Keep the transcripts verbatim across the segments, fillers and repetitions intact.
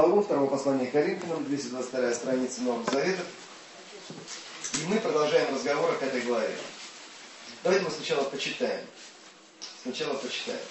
Главу второго послания к Коринфянам, двести двадцать вторая страница Нового Завета. И мы продолжаем разговор о этой главе. Давайте мы сначала почитаем. Сначала почитаем.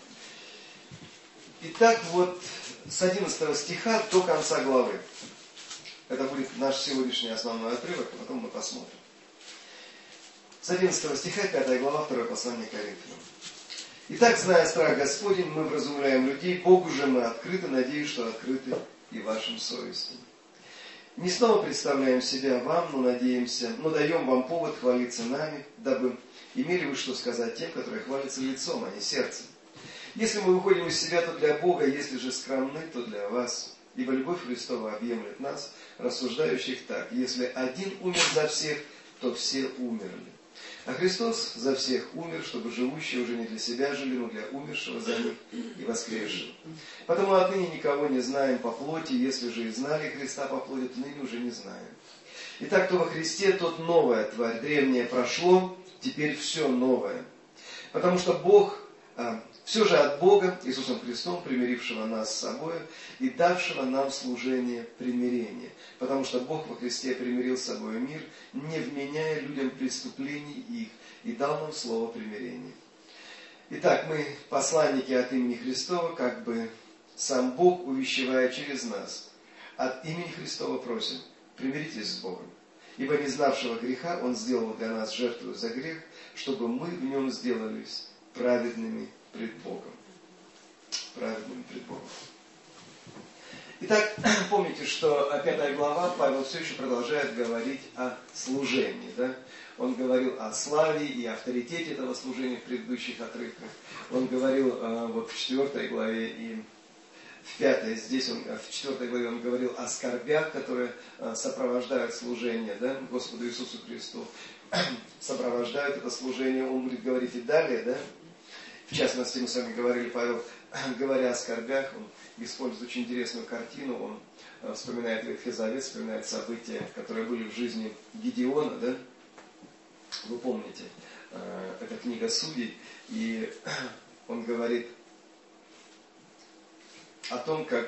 Итак, вот с одиннадцатого стиха до конца главы. Это будет наш сегодняшний основной отрывок, а потом мы посмотрим. С одиннадцатого стиха, пятая глава, второе послание к Коринфянам. Итак, зная страх Господень, мы вразумляем людей, Богу же мы открыты, надеюсь, что открыты и вашим совестям. Не снова представляем себя вам, но надеемся, но даем вам повод хвалиться нами, дабы имели вы что сказать тем, которые хвалятся лицом, а не сердцем. Если мы выходим из себя, то для Бога, если же скромны, то для вас. Ибо любовь Христова объемлет нас, рассуждающих так: если один умер за всех, то все умерли. А Христос за всех умер, чтобы живущие уже не для себя жили, но для умершего за них и воскресшего. Потому отныне никого не знаем по плоти, если же и знали Христа по плоти, то ныне уже не знаем. Итак, кто во Христе, тот новая тварь. Древнее прошло, теперь все новое. Потому что Бог, а, все же от Бога, Иисусом Христом, примирившего нас с собой и давшего нам служение примирения. Потому что Бог во Христе примирил с собой мир, не вменяя людям преступлений их, и дал нам слово примирения. Итак, мы посланники от имени Христова, как бы сам Бог, увещевая через нас. От имени Христова просим: примиритесь с Богом. Ибо не знавшего греха Он сделал для нас жертву за грех, чтобы мы в нем сделались праведными пред Богом. Праведными пред Богом. Итак, помните, что пятая глава, Павел все еще продолжает говорить о служении. Да? Он говорил о славе и авторитете этого служения в предыдущих отрывках. Он говорил э, вот в четвертой главе и в пятой, здесь он, в четвертой главе он говорил о скорбях, которые э, сопровождают служение, да, Господу Иисусу Христу. Сопровождают это служение, он будет говорить и далее, да. В частности, мы с вами говорили, Павел, говоря о скорбях, он использует очень интересную картину, он э, вспоминает Ветхий Завет, вспоминает события, которые были в жизни Гедеона, да? Вы помните, э, это книга Судей, и он говорит о том, как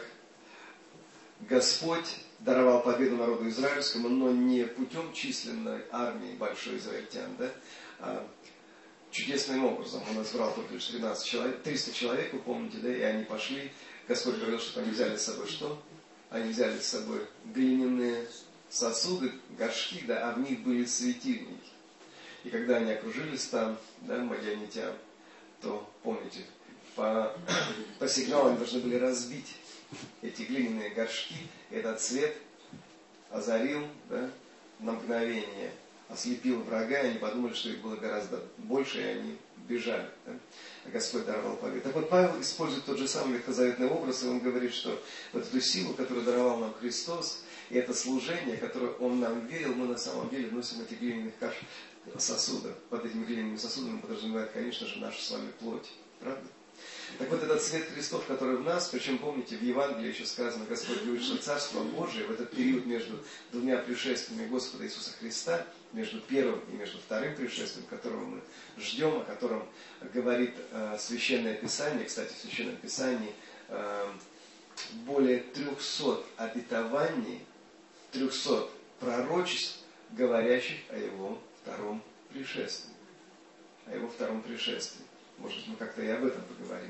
Господь даровал победу народу израильскому, но не путем численной армии большой израильтян, да? а чудесным образом. Он избрал только лишь тринадцать человек, триста человек, вы помните, да, и они пошли. Господь говорил, что они взяли с собой что? Они взяли с собой глиняные сосуды, горшки, да, а в них были светильники. И когда они окружились там, да, мадианитян, то, помните, по, по сигналу они должны были разбить эти глиняные горшки, и этот свет озарил, да, на мгновение, ослепил врага, и они подумали, что их было гораздо больше, и они бежали. Да? А Господь даровал победу. Так вот, Павел использует тот же самый ветхозаветный образ, и он говорит, что вот эту силу, которую даровал нам Христос, и это служение, которое Он нам верил, мы на самом деле носим эти глиняных сосудов. Под этими глиняными сосудами подразумевает, конечно же, нашу с вами плоть. Правда? Так вот, этот свет Христов, который в нас, причем, помните, в Евангелии еще сказано, Господь говорит, что Царство Божие в этот период между двумя пришествиями Господа Иисуса Христа, между первым и между вторым пришествием, которого мы ждем, о котором говорит э, Священное Писание, кстати, в Священном Писании э, более трехсот обетований, трехсот пророчеств, говорящих о Его втором пришествии. О Его втором пришествии. Может, мы как-то и об этом поговорим.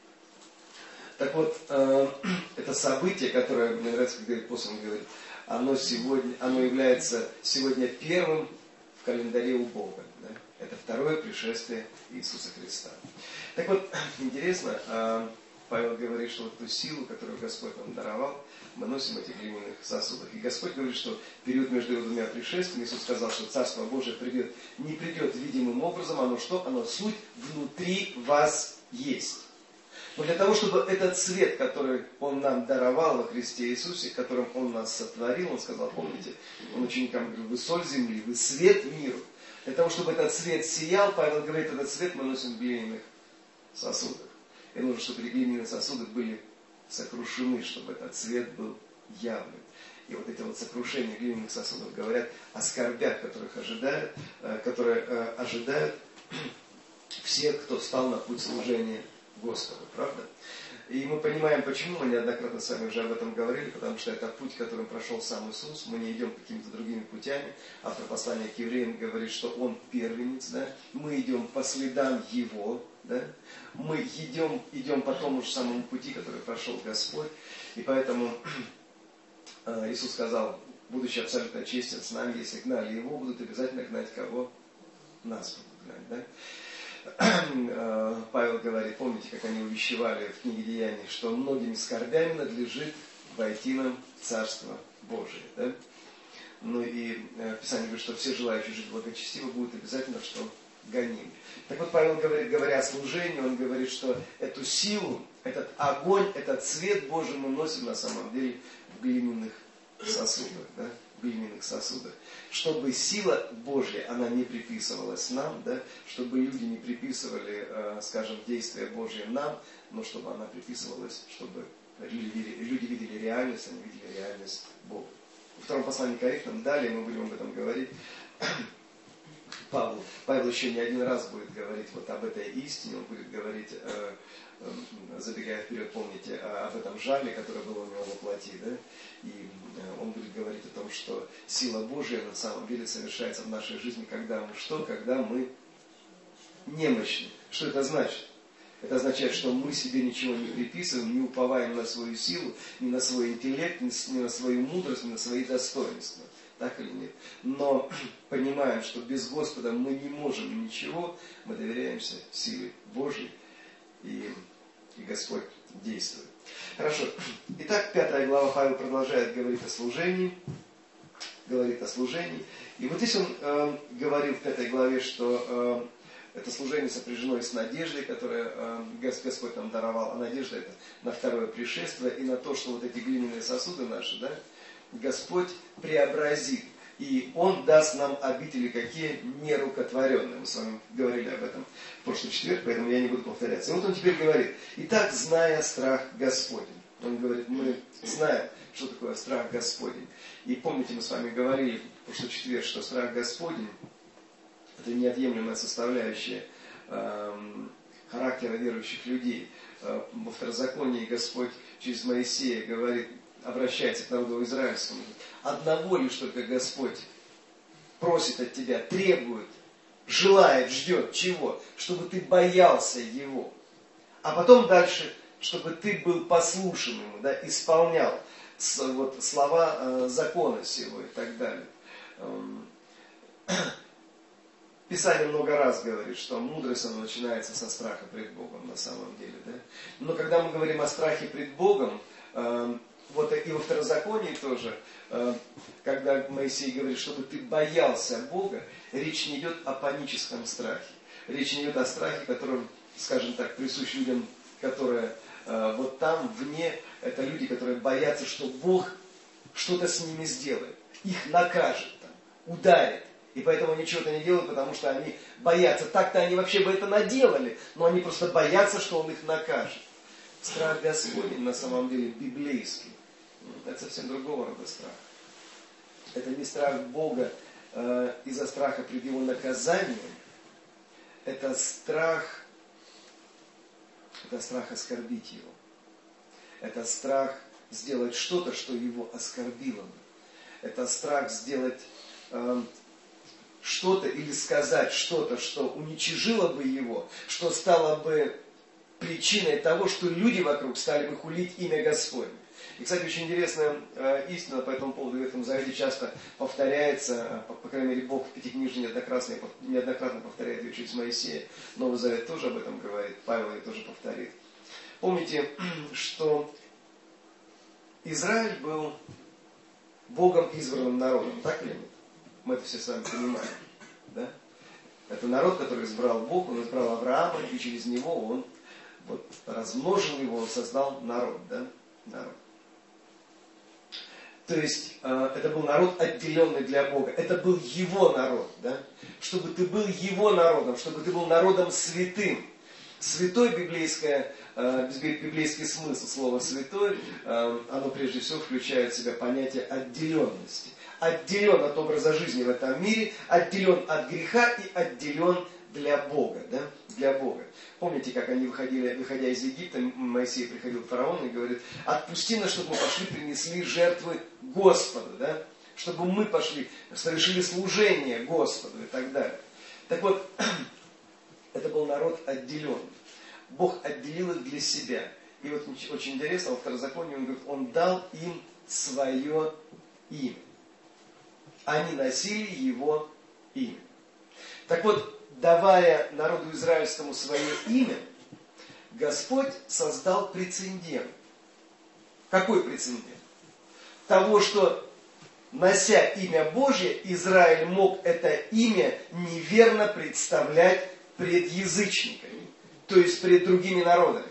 Так вот, э, это событие, которое, мне нравится, как говорит апостол, говорит, оно, сегодня, оно является сегодня первым в календаре у Бога. Да? Это второе пришествие Иисуса Христа. Так вот, интересно, э, Павел говорит, что вот эту силу, которую Господь нам даровал, мы носим в этих глиняных сосудах. И Господь говорит, что в период между его двумя пришествиями, Иисус сказал, что Царство Божие придет, не придет видимым образом, оно что? Оно суть внутри вас есть. Но для того, чтобы этот свет, который Он нам даровал во Христе Иисусе, которым Он нас сотворил, Он сказал, помните, Он ученикам говорил, вы соль земли, вы свет миру. Для того, чтобы этот свет сиял, Павел говорит, этот свет мы носим в глиняных сосудах. И нужно, чтобы эти глиняные сосуды были сокрушены, чтобы этот свет был явным. И вот эти вот сокрушения глиняных сосудов говорят о скорбях, которых ожидают, которые ожидают всех, кто встал на путь служения Господу. Правда? И мы понимаем, почему, мы неоднократно с вами уже об этом говорили, потому что это путь, которым прошел сам Иисус, мы не идем какими-то другими путями. Автор послания к евреям говорит, что Он первенец, да? Мы идем по следам Его, да? Мы идем, идем по тому же самому пути, который прошел Господь. И поэтому Иисус сказал, будучи абсолютно честен с нами, если гнали Его, будут обязательно гнать кого? Нас будут гнать, да? Павел говорит, помните, как они увещевали в книге Деяний, что многими скорбями надлежит войти нам в Царство Божие. Да? Ну и Писание говорит, что все желающие жить благочестиво будут обязательно что гонимы. Так вот, Павел говорит, говоря о служении, он говорит, что эту силу, этот огонь, этот свет Божий мы носим на самом деле в глиняных сосудах. Да? глиняных сосудах, чтобы сила Божья, она не приписывалась нам, да, чтобы люди не приписывали, э, скажем, действия Божьи нам, но чтобы она приписывалась, чтобы люди, люди видели реальность, они видели реальность Бога. Во втором послании к Коринфянам, далее мы будем об этом говорить, Павел, Павел еще не один раз будет говорить вот об этой истине, он будет говорить, э, э, забегая вперед, помните, об этом жале, которое было у него во плоти, да? И э, он будет говорить о том, что сила Божья на самом деле совершается в нашей жизни, когда мы что? Когда мы немощны. Что это значит? Это означает, что мы себе ничего не приписываем, не уповаем на свою силу, ни на свой интеллект, ни на свою мудрость, ни на свои достоинства. Так или нет? Но понимаем, что без Господа мы не можем ничего, мы доверяемся силе Божьей, и, и Господь действует. Хорошо. Итак, пятая глава, Павел продолжает говорить о служении. Говорит о служении. И вот здесь он э, говорил в пятой главе, что э, это служение сопряжено с надеждой, которую э, Господь нам даровал. А надежда это на второе пришествие и на то, что вот эти глиняные сосуды наши, да, Господь преобразит. И Он даст нам обители какие? Нерукотворенные. Мы с вами говорили об этом в прошлый четверг, поэтому я не буду повторяться. И вот он теперь говорит, итак, зная страх Господень. Он говорит, мы знаем, что такое страх Господень. И помните, мы с вами говорили в прошлый четверг, что страх Господень это неотъемлемая составляющая э, характера верующих людей. Э, во Второзаконии Господь через Моисея говорит, обращается к народу израильскому. Одного лишь только Господь просит от тебя, требует, желает, ждет. Чего? Чтобы ты боялся Его. А потом дальше, чтобы ты был послушен Ему, да, исполнял вот, слова э, закона сего и так далее. Писание много раз говорит, что мудрость она начинается со страха пред Богом на самом деле. Да? Но когда мы говорим о страхе пред Богом, э, вот и во Второзаконии тоже, когда Моисей говорит, чтобы ты боялся Бога, речь не идет о паническом страхе. Речь не идет о страхе, которым, скажем так, присущ людям, которые вот там, вне, это люди, которые боятся, что Бог что-то с ними сделает. Их накажет, там, ударит. И поэтому они чего-то не делают, потому что они боятся. Так-то они вообще бы это наделали, но они просто боятся, что Он их накажет. Страх Господень на самом деле библейский. Это совсем другого рода страх. Это не страх Бога э, из-за страха пред Его наказанием. Это страх, это страх оскорбить Его. Это страх сделать что-то, что Его оскорбило. Это страх сделать э, что-то или сказать что-то, что уничижило бы Его, что стало бы причиной того, что люди вокруг стали бы хулить имя Господне. И, кстати, очень интересная э, истина по этому поводу в Ветхом Завете часто повторяется, по, по крайней мере, Бог в Пятикнижии неоднократно, неоднократно повторяет ее через Моисея. Новый Завет тоже об этом говорит, Павел ее тоже повторит. Помните, что Израиль был Богом избранным народом, так или нет? Мы это все с вами понимаем, да? Это народ, который избрал Бог, он избрал Авраама, и через него он вот, размножил его, он создал народ, да? Народ. То есть, э, это был народ, отделенный для Бога. Это был Его народ, да? Чтобы ты был Его народом, чтобы ты был народом святым. Святой библейское, э, библейский смысл слова святой, э, оно прежде всего включает в себя понятие отделенности. Отделен от образа жизни в этом мире, отделен от греха и отделен для Бога, да? Для Бога. Помните, как они выходили, выходя из Египта, Моисей приходил к фараону и говорит: отпусти нас, чтобы мы пошли, принесли жертвы Господу, да? Чтобы мы пошли, совершили служение Господу и так далее. Так вот, это был народ отделенный. Бог отделил их для себя. И вот очень интересно, во Второзаконии он говорит, он дал им свое имя. Они носили его имя. Так вот, давая народу израильскому свое имя, Господь создал прецедент. Какой прецедент? Того, что, нося имя Божье, Израиль мог это имя неверно представлять пред язычниками, то есть пред другими народами.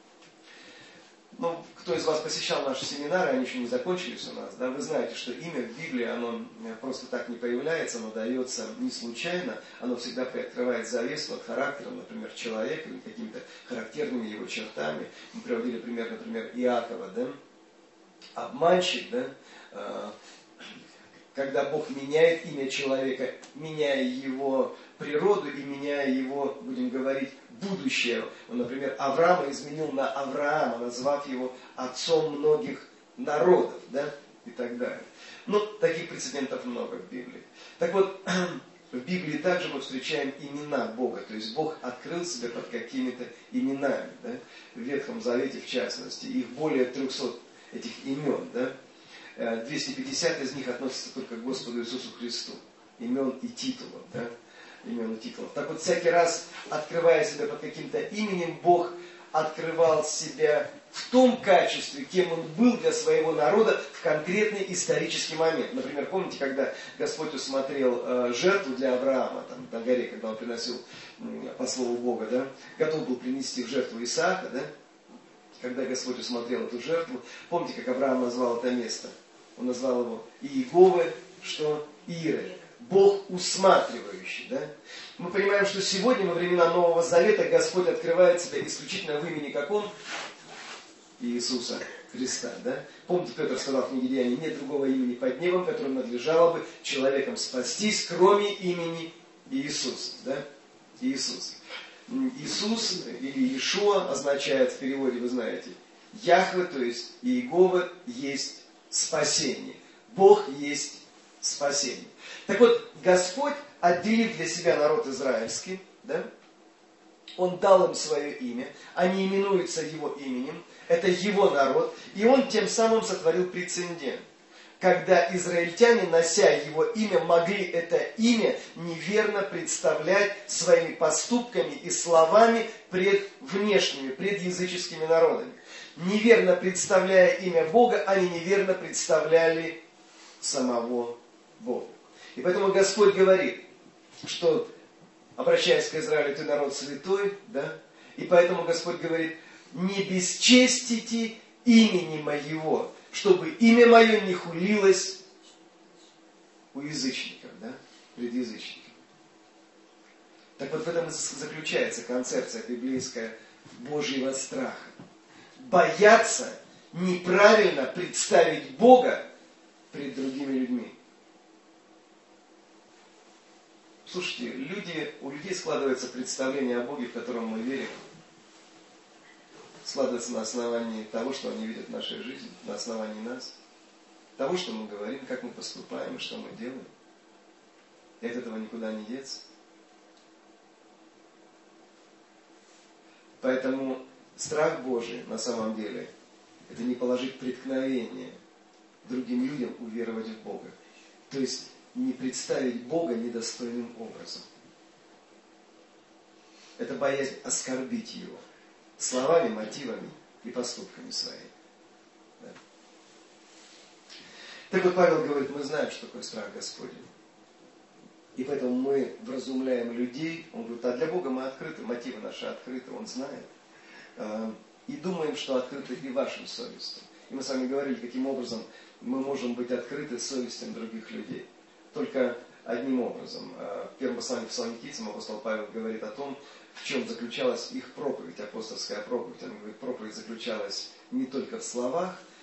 Ну, кто из вас посещал наши семинары, они еще не закончились у нас, да, вы знаете, что имя в Библии, оно просто так не появляется, оно дается не случайно, оно всегда приоткрывает завесу от характера, например, человека или какими-то характерными его чертами. Мы приводили пример, например, Иакова, да, обманщик, да, когда Бог меняет имя человека, меняя его природу и меняя его, будем говорить, будущее. Он, например, Авраама изменил на Авраама, назвав его отцом многих народов, да, и так далее. Ну, таких прецедентов много в Библии. Так вот, в Библии также мы встречаем имена Бога, то есть Бог открыл себя под какими-то именами, да, в Ветхом Завете в частности, их более трехсот этих имен, да. двести пятьдесят из них относятся только к Господу Иисусу Христу, имен и титулов, да, имен и титулов. Так вот, всякий раз, открывая себя под каким-то именем, Бог открывал себя в том качестве, кем Он был для своего народа в конкретный исторический момент. Например, помните, когда Господь усмотрел э, жертву для Авраама, там, на горе, когда Он приносил, э, по слову Бога, да, готов был принести в жертву Исаака, да, когда Господь усмотрел эту жертву, помните, как Авраам назвал это место? Он назвал его Иеговы, что Иры. Бог усматривающий. Да? Мы понимаем, что сегодня, во времена Нового Завета, Господь открывает себя исключительно в имени каком? Иисуса Христа. Да? Помните, Петр сказал в книге Деяний: нет другого имени под небом, которым надлежало бы человеком спастись, кроме имени Иисуса. Да? Иисус. Иисус или Иешуа означает в переводе, вы знаете, Яхве, то есть Иегова есть спасение. Бог есть спасение. Так вот, Господь, отделив для себя народ израильский, да, Он дал им свое имя, они именуются Его именем, это Его народ, и Он тем самым сотворил прецедент. Когда израильтяне, нося Его имя, могли это имя неверно представлять своими поступками и словами пред внешними, пред языческими народами. Неверно представляя имя Бога, они неверно представляли самого Бога. И поэтому Господь говорит, что, обращаясь к Израилю, ты народ святой, да? И поэтому Господь говорит: не бесчестите имени моего, чтобы имя мое не хулилось у язычников, да, пред язычниками. Так вот в этом заключается концепция библейская Божьего страха. Бояться неправильно представить Бога пред другими людьми. Слушайте, люди, у людей складывается представление о Боге, в котором мы верим. Складывается на основании того, что они видят в нашей жизни, на основании нас, того, что мы говорим, как мы поступаем и что мы делаем. И от этого никуда не деться. Поэтому страх Божий на самом деле это не положить преткновение другим людям уверовать в Бога. То есть не представить Бога недостойным образом. Это боязнь оскорбить Его словами, мотивами и поступками своими. Да. Так вот Павел говорит, мы знаем, что такое страх Господень. И поэтому мы вразумляем людей. Он говорит, а для Бога мы открыты, мотивы наши открыты, Он знает. И думаем, что открыты и вашим совестям. И мы с вами говорили, каким образом мы можем быть открыты совестям других людей. Только одним образом. В первом послании Фессалоникийцам апостол Павел говорит о том, в чем заключалась их проповедь, апостольская проповедь. Он говорит, проповедь заключалась не только в словах,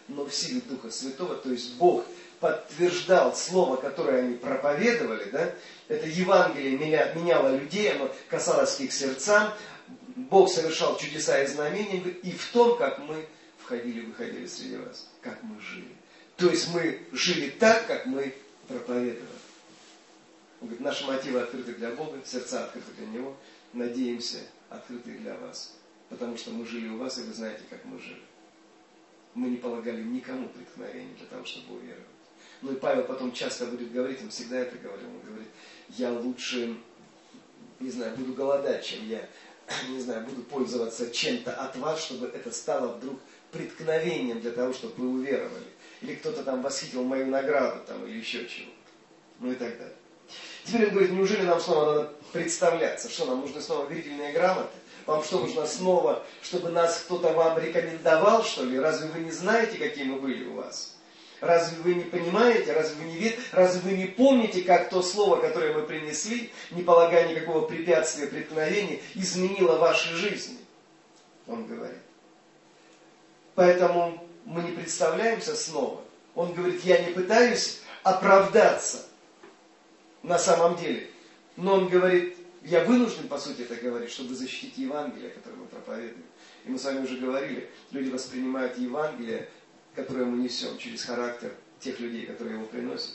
но в силе Духа Святого, то есть Бог подтверждал слово, которое они проповедовали, да, это Евангелие меня, меняло людей, оно касалось к их сердцам, Бог совершал чудеса и знамения, и в том, как мы входили и выходили среди вас, как мы жили. То есть мы жили так, как мы проповедовали. Он говорит, наши мотивы открыты для Бога, сердца открыты для Него, надеемся, открыты для вас. Потому что мы жили у вас, и вы знаете, как мы жили. Мы не полагали никому преткновения для того, чтобы уверовать. Ну и Павел потом часто будет говорить, он всегда это говорил, он говорит, я лучше, не знаю, буду голодать, чем я, не знаю, буду пользоваться чем-то от вас, чтобы это стало вдруг преткновением для того, чтобы вы уверовали. Или кто-то там восхитил мою награду, там, или еще чего-то. Ну и так далее. Теперь он говорит, неужели нам снова надо представляться? Что, нам нужны снова верительные грамоты? Вам что, нужно снова, чтобы нас кто-то вам рекомендовал, что ли? Разве вы не знаете, какие мы были у вас? Разве вы не понимаете, разве вы не видите, разве вы не помните, как то слово, которое мы принесли, не полагая никакого препятствия, преткновения, изменило ваши жизни? Он говорит. Поэтому мы не представляемся снова. Он говорит, я не пытаюсь оправдаться на самом деле. Но он говорит, я вынужден, по сути, это говорить, чтобы защитить Евангелие, которое мы проповедуем. И мы с вами уже говорили, люди воспринимают Евангелие, которое мы несем, через характер тех людей, которые его приносят.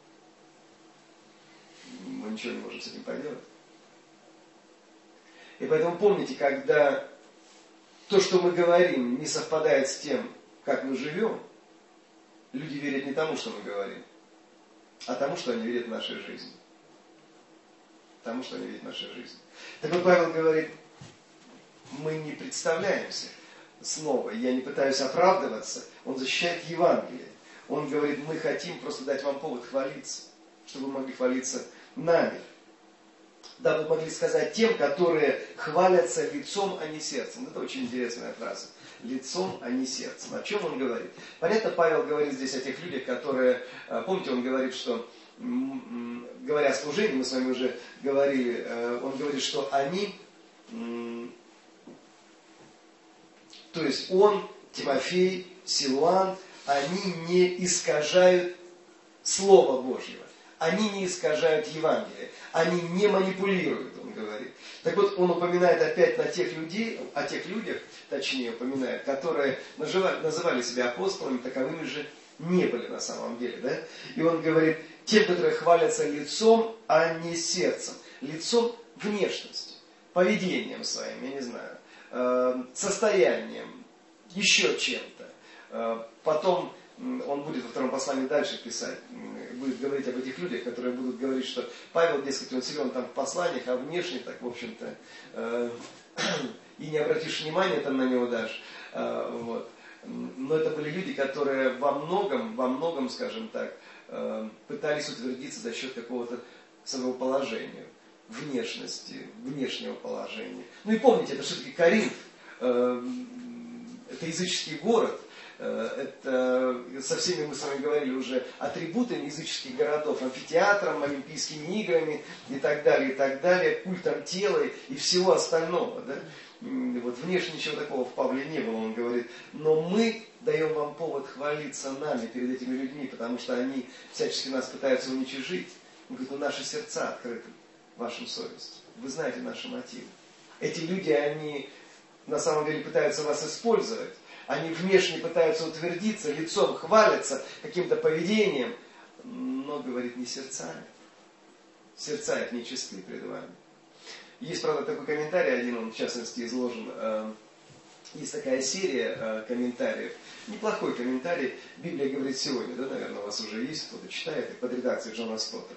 Мы ничего не можем с этим поделать. И поэтому помните, когда то, что мы говорим, не совпадает с тем, как мы живем, люди верят не тому, что мы говорим, а тому, что они видят в нашей жизни. Тому, что они видят в нашей жизни. Так вот, Павел говорит, мы не представляемся снова, я не пытаюсь оправдываться, он защищает Евангелие. Он говорит, мы хотим просто дать вам повод хвалиться, чтобы вы могли хвалиться нами. Да, вы могли сказать тем, которые хвалятся лицом, а не сердцем. Это очень интересная фраза. Лицом, а не сердцем. О чем он говорит? Понятно, Павел говорит здесь о тех людях, которые... Помните, он говорит, что... Говоря о служении, мы с вами уже говорили, он говорит, что они... То есть он, Тимофей, Силуан, они не искажают Слова Божьего. Они не искажают Евангелие. Они не манипулируют, он говорит. Так вот, он упоминает опять на тех людей, о тех людях, точнее упоминает, которые называли, называли себя апостолами, таковыми же не были на самом деле. Да? И он говорит, те, которые хвалятся лицом, а не сердцем. Лицом внешностью, поведением своим, я не знаю, э, состоянием, еще чем-то. Э, потом он будет во втором послании дальше писать, будет говорить об этих людях, которые будут говорить, что Павел, дескать, он силен там в посланиях, а внешне так, в общем-то, э, и не обратишь внимания там на него даже. Э, вот. Но это были люди, которые во многом, во многом, скажем так, э, пытались утвердиться за счет какого-то своего положения, внешности, внешнего положения. Ну и помните, это все-таки Коринф, э, это языческий город. Это со всеми мы с вами говорили уже атрибутами языческих городов, амфитеатром, олимпийскими играми и так далее, и так далее, культом тела и всего остального. Да? Вот внешне ничего такого в Павле не было, он говорит, но мы даем вам повод хвалиться нами перед этими людьми, потому что они всячески нас пытаются уничижить. Он говорит, ну наши сердца открыты вашим совестям. Вы знаете наши мотивы. Эти люди, они на самом деле пытаются вас использовать. Они внешне пытаются утвердиться, лицом хвалятся каким-то поведением, но, говорит, не сердцами. Сердца их нечисты пред вами. Есть, правда, такой комментарий один, он в частности изложен. Есть такая серия комментариев. Неплохой комментарий. Библия говорит сегодня, да, наверное, у вас уже есть, кто-то читает, под редакцией Джона Стотта.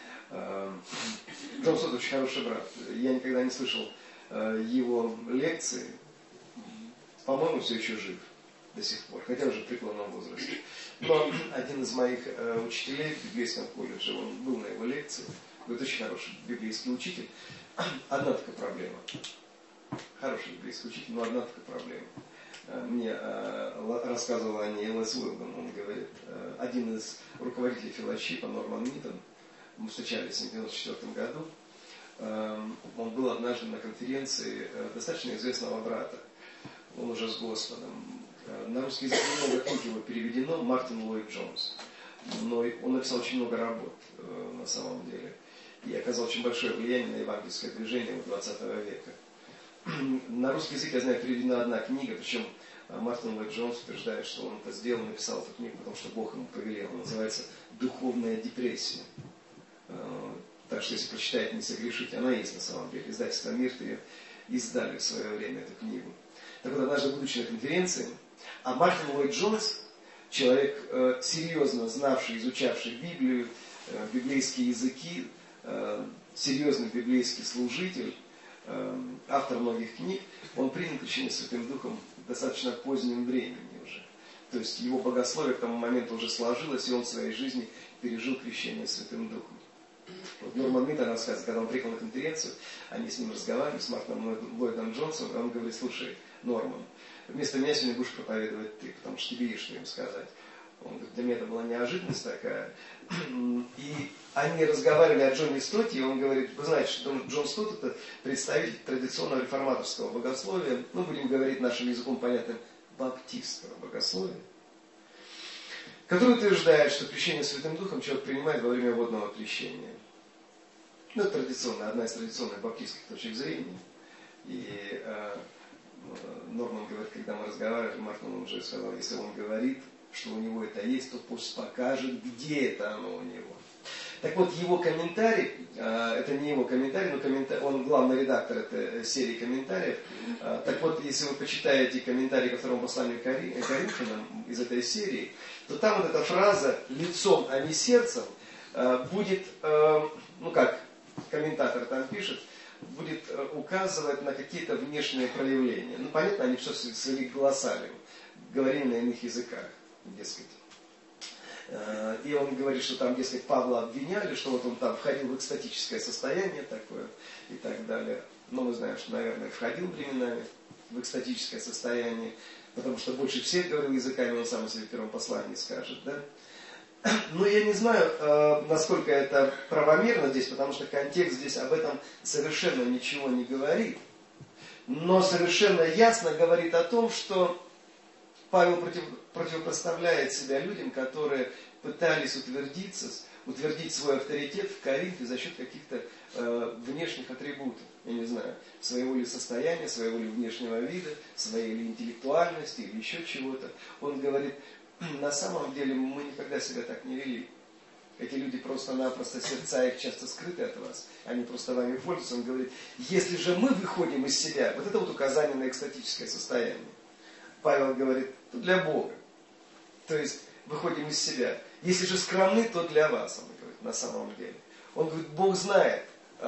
Джон Стотт очень хороший брат. Я никогда не слышал его лекции. По-моему, все еще жив до сих пор, хотя уже в преклонном возрасте. Но один из моих э, учителей в библейском колледже, он был на его лекции, говорит, очень хороший библейский учитель. Одна такая проблема. Хороший библейский учитель, но одна такая проблема. Мне э, рассказывал о ней Элэс Уилдон. Он говорит, э, один из руководителей фellowship, Норман Митон, мы встречались с ним в девяносто четвёртом году. Э, он был однажды на конференции э, достаточно известного брата. Он уже с Господом, На русский язык много книг его переведено, Мартин Ллойд Джонс. Но он написал очень много работ на самом деле. И оказал очень большое влияние на евангельское движение двадцатого века. На русский язык, я знаю, переведена одна книга, причем Мартин Ллойд Джонс утверждает, что он это сделал, написал эту книгу, потому что Бог ему повелел. Она называется «Духовная депрессия». Так что, если прочитаете, не согрешите, она есть на самом деле. Издательство «Мирт» ее издали в свое время, эту книгу. Так вот, однажды, будучи на конференции, а Мартин Ллойд Джонс, человек, э, серьезно знавший, изучавший Библию, э, библейские языки, э, серьезный библейский служитель, э, автор многих книг, он принял крещение Святым Духом в достаточно позднем времени уже. То есть его богословие к тому моменту уже сложилось, и он в своей жизни пережил крещение Святым Духом. Вот Норман Миттер рассказывает, когда он приехал на конференцию, они с ним разговаривали, с Мартином Ллойдом Джонсом, и он говорит: слушай, Норман, вместо меня сегодня будешь проповедовать ты, потому что тебе есть что им сказать. Он говорит, для меня это была неожиданность такая. И они разговаривали о Джоне Стотте, и он говорит: вы знаете, что Джон Стотт это представитель традиционного реформаторского богословия, ну, будем говорить нашим языком понятным, баптистского богословия, который утверждает, что крещение Святым Духом человек принимает во время водного крещения. Ну, это традиционная, одна из традиционных баптистских точек зрения. И э, Норман говорит, когда мы разговаривали, Мартин уже сказал, если он говорит, что у него это есть, то пусть покажет, где это оно у него. Так вот, его комментарий, э, это не его комментарий, но комментарий, он главный редактор этой серии комментариев. Э, так вот, если вы почитаете комментарий ко второму посланию к Коринфянам из этой серии, то там вот эта фраза «лицом, а не сердцем» э, будет, э, ну как комментатор там пишет, будет э, указывать на какие-то внешние проявления. Ну, понятно, они все свели к голосалию, говорили на иных языках, дескать. И он говорит, что там, дескать, Павла обвиняли, что вот он там входил в экстатическое состояние такое и так далее. Но мы знаем, что, наверное, входил временами в экстатическое состояние, потому что больше всех говорил языками, он сам о себе в первом послании скажет, да? Но я не знаю, насколько это правомерно здесь, потому что контекст здесь об этом совершенно ничего не говорит. Но совершенно ясно говорит о том, что Павел против, противопоставляет себя людям, которые пытались утвердиться, утвердить свой авторитет в Коринфе за счет каких-то э, внешних атрибутов. Я не знаю, своего ли состояния, своего ли внешнего вида, своей ли интеллектуальности или еще чего-то. Он говорит, на самом деле мы никогда себя так не вели. Эти люди просто-напросто, сердца их часто скрыты от вас. Они просто вами пользуются. Он говорит, если же мы выходим из себя, вот это вот указание на экстатическое состояние. Павел говорит, то для Бога. То есть, выходим из себя. Если же скромны, то для вас, он говорит, на самом деле. Он говорит, Бог знает,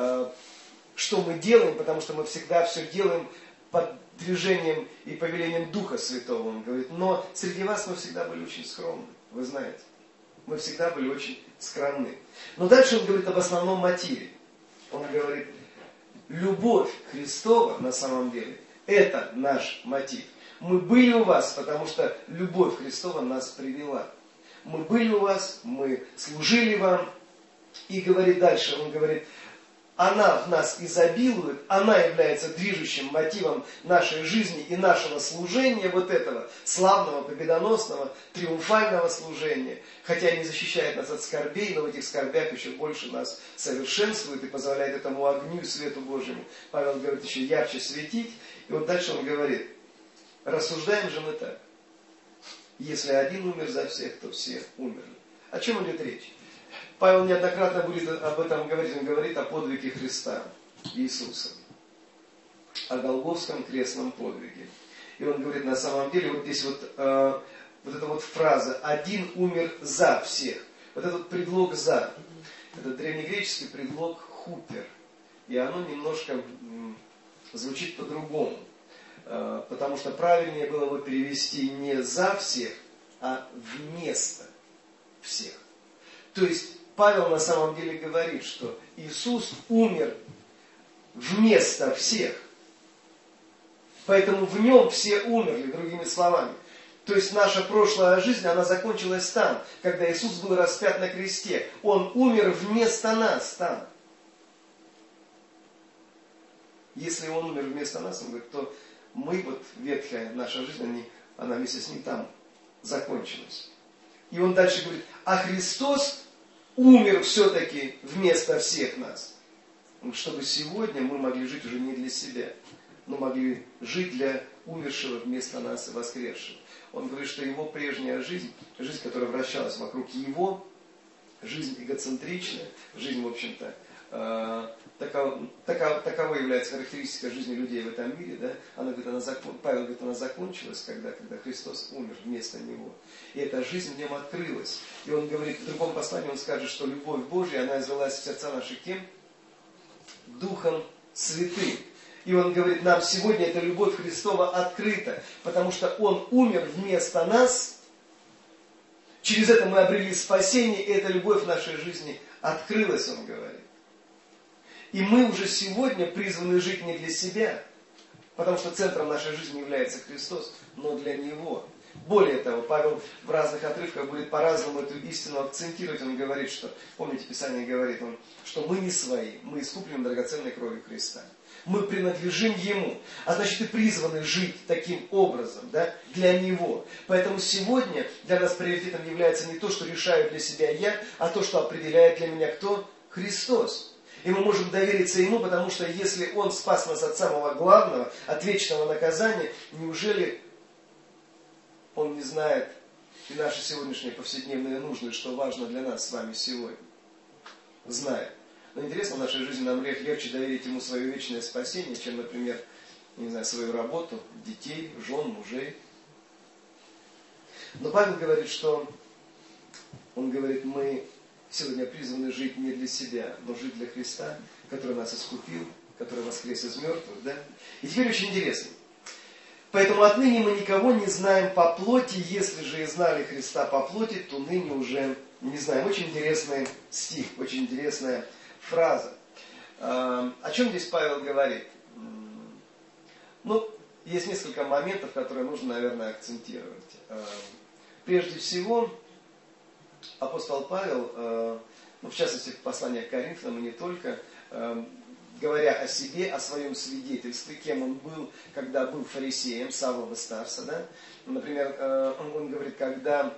что мы делаем, потому что мы всегда все делаем под движением и повелением Духа Святого, он говорит. Но среди вас мы всегда были очень скромны, вы знаете. Мы всегда были очень скромны. Но дальше он говорит об основном мотиве. Он говорит, любовь Христова на самом деле, это наш мотив. Мы были у вас, потому что любовь Христова нас привела. Мы были у вас, мы служили вам. И говорит дальше, он говорит, она в нас изобилует, она является движущим мотивом нашей жизни и нашего служения, вот этого славного, победоносного, триумфального служения. Хотя не защищает нас от скорбей, но в этих скорбях еще больше нас совершенствует и позволяет этому огню и свету Божьему, Павел говорит, еще ярче светить. И вот дальше он говорит, рассуждаем же мы так. Если один умер за всех, то все умерли. О чем идет речь? Павел неоднократно будет об этом говорить. Он говорит о подвиге Христа, Иисуса. О Голгофском крестном подвиге. И он говорит, на самом деле, вот здесь вот, э, вот эта вот фраза «один умер за всех». Вот этот предлог «за». Это древнегреческий предлог «хупер». И оно немножко м, звучит по-другому. Потому что правильнее было бы перевести не «за всех», а «вместо всех». То есть Павел на самом деле говорит, что Иисус умер вместо всех. Поэтому в нем все умерли, другими словами. То есть наша прошлая жизнь, она закончилась там, когда Иисус был распят на кресте. Он умер вместо нас там. Если Он умер вместо нас, он говорит, то мы, вот ветхая наша жизнь, они она вместе с ним там закончилась. И он дальше говорит, а Христос умер все-таки вместо всех нас. Чтобы сегодня мы могли жить уже не для себя, но могли жить для умершего вместо нас и воскресшего. Он говорит, что его прежняя жизнь, жизнь, которая вращалась вокруг его, жизнь эгоцентричная, жизнь, в общем-то, э, таков, таков, таковой является характеристика жизни людей в этом мире, да? Она, говорит, она закон, Павел говорит, она закончилась, когда, когда Христос умер вместо него. И эта жизнь в нем открылась. И он говорит, в другом послании он скажет, что любовь Божья, она извелась в сердца наших кем? Духом Святым. И он говорит, нам сегодня эта любовь Христова открыта, потому что Он умер вместо нас. Через это мы обрели спасение, и эта любовь в нашей жизни открылась, он говорит. И мы уже сегодня призваны жить не для себя, потому что центром нашей жизни является Христос, но для Него. Более того, Павел в разных отрывках будет по-разному эту истину акцентировать. Он говорит, что, помните, Писание говорит, он, что мы не свои, мы искуплены драгоценной кровью Христа. Мы принадлежим Ему. А значит, и призваны жить таким образом, да, для Него. Поэтому сегодня для нас приоритетом является не то, что решаю для себя я, а то, что определяет для меня кто? Христос. И мы можем довериться Ему, потому что если Он спас нас от самого главного, от вечного наказания, неужели Он не знает и наши сегодняшние повседневные нужды, что важно для нас с вами сегодня? Знает. Но интересно, в нашей жизни нам легче доверить Ему свое вечное спасение, чем, например, не знаю, свою работу, детей, жен, мужей. Но Павел говорит, что он говорит, мы сегодня призваны жить не для себя, но жить для Христа, который нас искупил, который воскрес из мертвых. Да? И теперь очень интересно. Поэтому отныне мы никого не знаем по плоти, если же и знали Христа по плоти, то ныне уже не знаем. Очень интересный стих, очень интересная фраза. О чем здесь Павел говорит? Ну, есть несколько моментов, которые нужно, наверное, акцентировать. Прежде всего, апостол Павел, ну, в частности, в послании к Коринфянам, и не только, говоря о себе, о своем свидетельстве, кем он был, когда был фарисеем, Савла Старса, да? Например, он, он говорит, когда,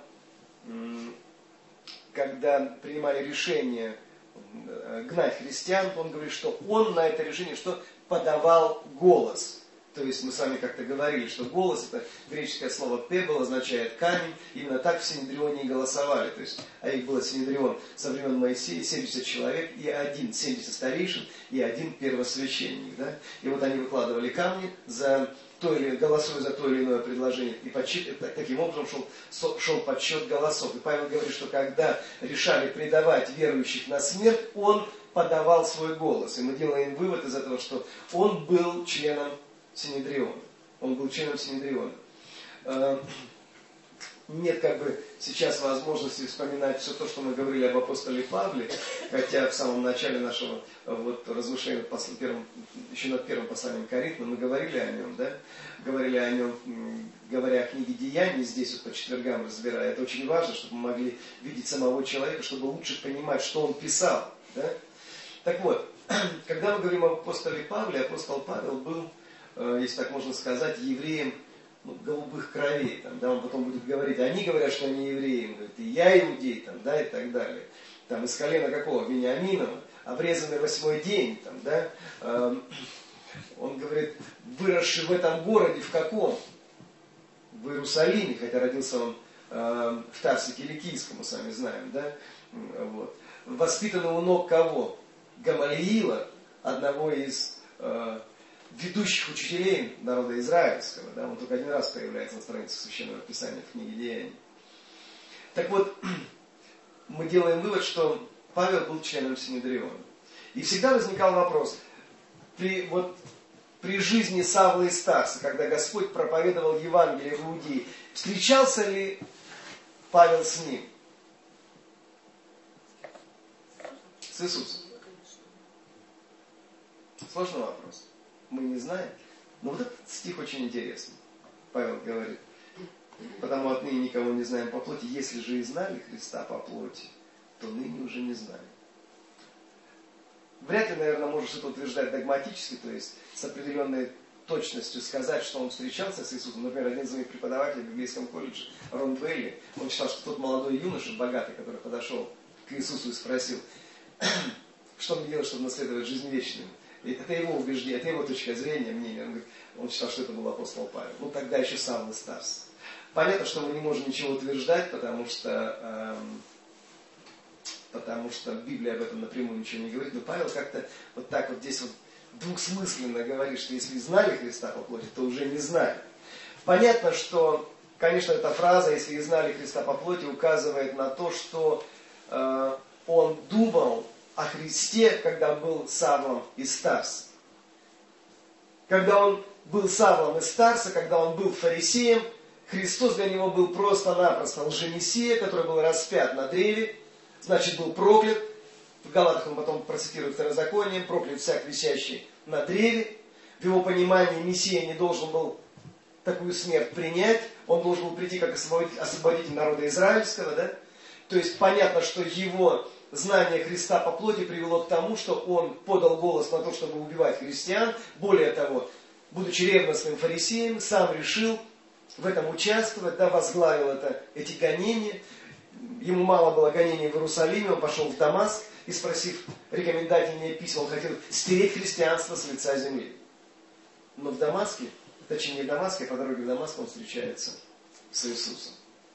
когда принимали решение гнать христиан, он говорит, что он на это решение что подавал голос. То есть мы с вами как-то говорили, что голос, это греческое слово «пебл», означает камень. Именно так в Синедрионе и голосовали. То есть, а их было Синедрион со времен Моисея, семьдесят человек, и один, семьдесят старейшин, и один первосвященник. Да? И вот они выкладывали камни, за то или, голосуя за то или иное предложение. И подсчит, таким образом шел, шел подсчет голосов. И Павел говорит, что когда решали предавать верующих на смерть, он подавал свой голос. И мы делаем вывод из этого, что он был членом Синедриона. Он был членом Синедриона. Нет как бы сейчас возможности вспоминать все то, что мы говорили об апостоле Павле, хотя в самом начале нашего вот, размышления первым, еще над первым посланием Коринфянам мы говорили о нем, да? Говорили о нем, говоря о книге Деяний, здесь вот по четвергам разбирая. Это очень важно, чтобы мы могли видеть самого человека, чтобы лучше понимать, что он писал. Да? Так вот, когда мы говорим об апостоле Павле, апостол Павел был, если так можно сказать, евреем, ну, голубых кровей. Там, да, он потом будет говорить, они говорят, что они евреи, он говорит, и я иудей, там, да, и так далее. Там, из колена какого? Вениаминова, обрезанный восьмой день. Там, да, э, он говорит, выросший в этом городе, в каком? В Иерусалиме, хотя родился он э, в Тарсе Киликийском, мы сами знаем. Да? Вот. Воспитанный у ног кого? Гамалиила, одного из э, ведущих учителей народа израильского. Да? Он только один раз появляется на странице Священного Писания в книге Деяний. Так вот, мы делаем вывод, что Павел был членом Синедриона. И всегда возникал вопрос, при, вот, при жизни Савла и Старса, когда Господь проповедовал Евангелие в Иудее, встречался ли Павел с ним? С Иисусом? Сложный вопрос. Мы не знаем. Но вот этот стих очень интересный. Павел говорит, потому отныне никого не знаем по плоти. Если же и знали Христа по плоти, то ныне уже не знаем. Вряд ли, наверное, можешь это утверждать догматически, то есть с определенной точностью сказать, что он встречался с Иисусом. Например, один из моих преподавателей в библейском колледже, Рон Двейли, он считал, что тот молодой юноша, богатый, который подошел к Иисусу и спросил, что мне делать, чтобы наследовать жизнь вечную. И это его убеждение, это его точка зрения, мнение. Он, говорит, он считал, что это был апостол Павел. Ну, тогда еще Савл из Тарса. Понятно, что мы не можем ничего утверждать, потому что, эм, потому что Библия об этом напрямую ничего не говорит. Но Павел как-то вот так вот здесь вот двухсмысленно говорит, что если знали Христа по плоти, то уже не знали. Понятно, что, конечно, эта фраза, если и знали Христа по плоти, указывает на то, что э, он думал о Христе, когда был Савлом из Тарса. Когда он был Савлом из Тарса, когда он был фарисеем, Христос для него был просто-напросто лжемессия, который был распят на древе, значит, был проклят. В Галатах он потом процитирует Второзаконие, проклят всяк висящий на древе. В его понимании Мессия не должен был такую смерть принять, он должен был прийти как освободитель, освободитель народа израильского, да? То есть понятно, что его знание Христа по плоти привело к тому, что он подал голос на то, чтобы убивать христиан. Более того, будучи ревностным фарисеем, сам решил в этом участвовать, да, возглавил это, эти гонения. Ему мало было гонений в Иерусалиме, он пошел в Дамаск и, спросив рекомендательные письма, он хотел стереть христианство с лица земли. Но в Дамаске, точнее не в Дамаске, а по дороге в Дамаск он встречается с Иисусом.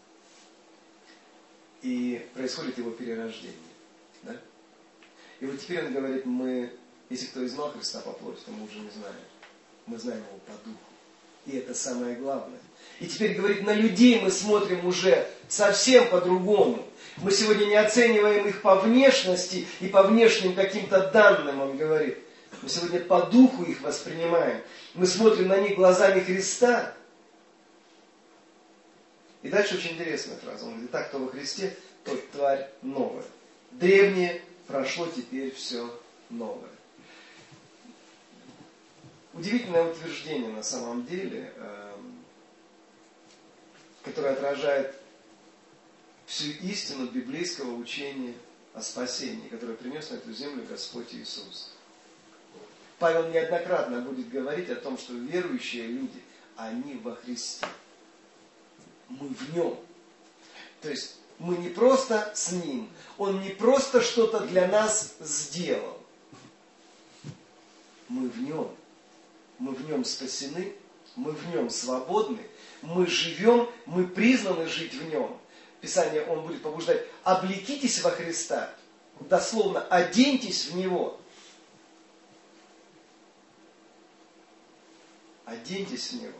И происходит его перерождение. Да? И вот теперь он говорит, мы, если кто и знал Христа по плоти, то мы уже не знаем. Мы знаем его по духу. И это самое главное. И теперь, говорит, на людей мы смотрим уже совсем по-другому. Мы сегодня не оцениваем их по внешности и по внешним каким-то данным, он говорит. Мы сегодня по духу их воспринимаем. Мы смотрим на них глазами Христа. И дальше очень интересная фраза. Он говорит, так, кто во Христе, тот тварь новая. Древнее прошло, теперь все новое. Удивительное утверждение на самом деле, которое отражает всю истину библейского учения о спасении, которое принес на эту землю Господь Иисус. Павел неоднократно будет говорить о том, что верующие люди, они во Христе. Мы в Нем. То есть мы не просто с Ним, Он не просто что-то для нас сделал. Мы в Нем. Мы в Нем спасены, мы в Нем свободны, мы живем, мы призваны жить в Нем. Писание, он будет побуждать, облекитесь во Христа, дословно, оденьтесь в Него. Оденьтесь в Него.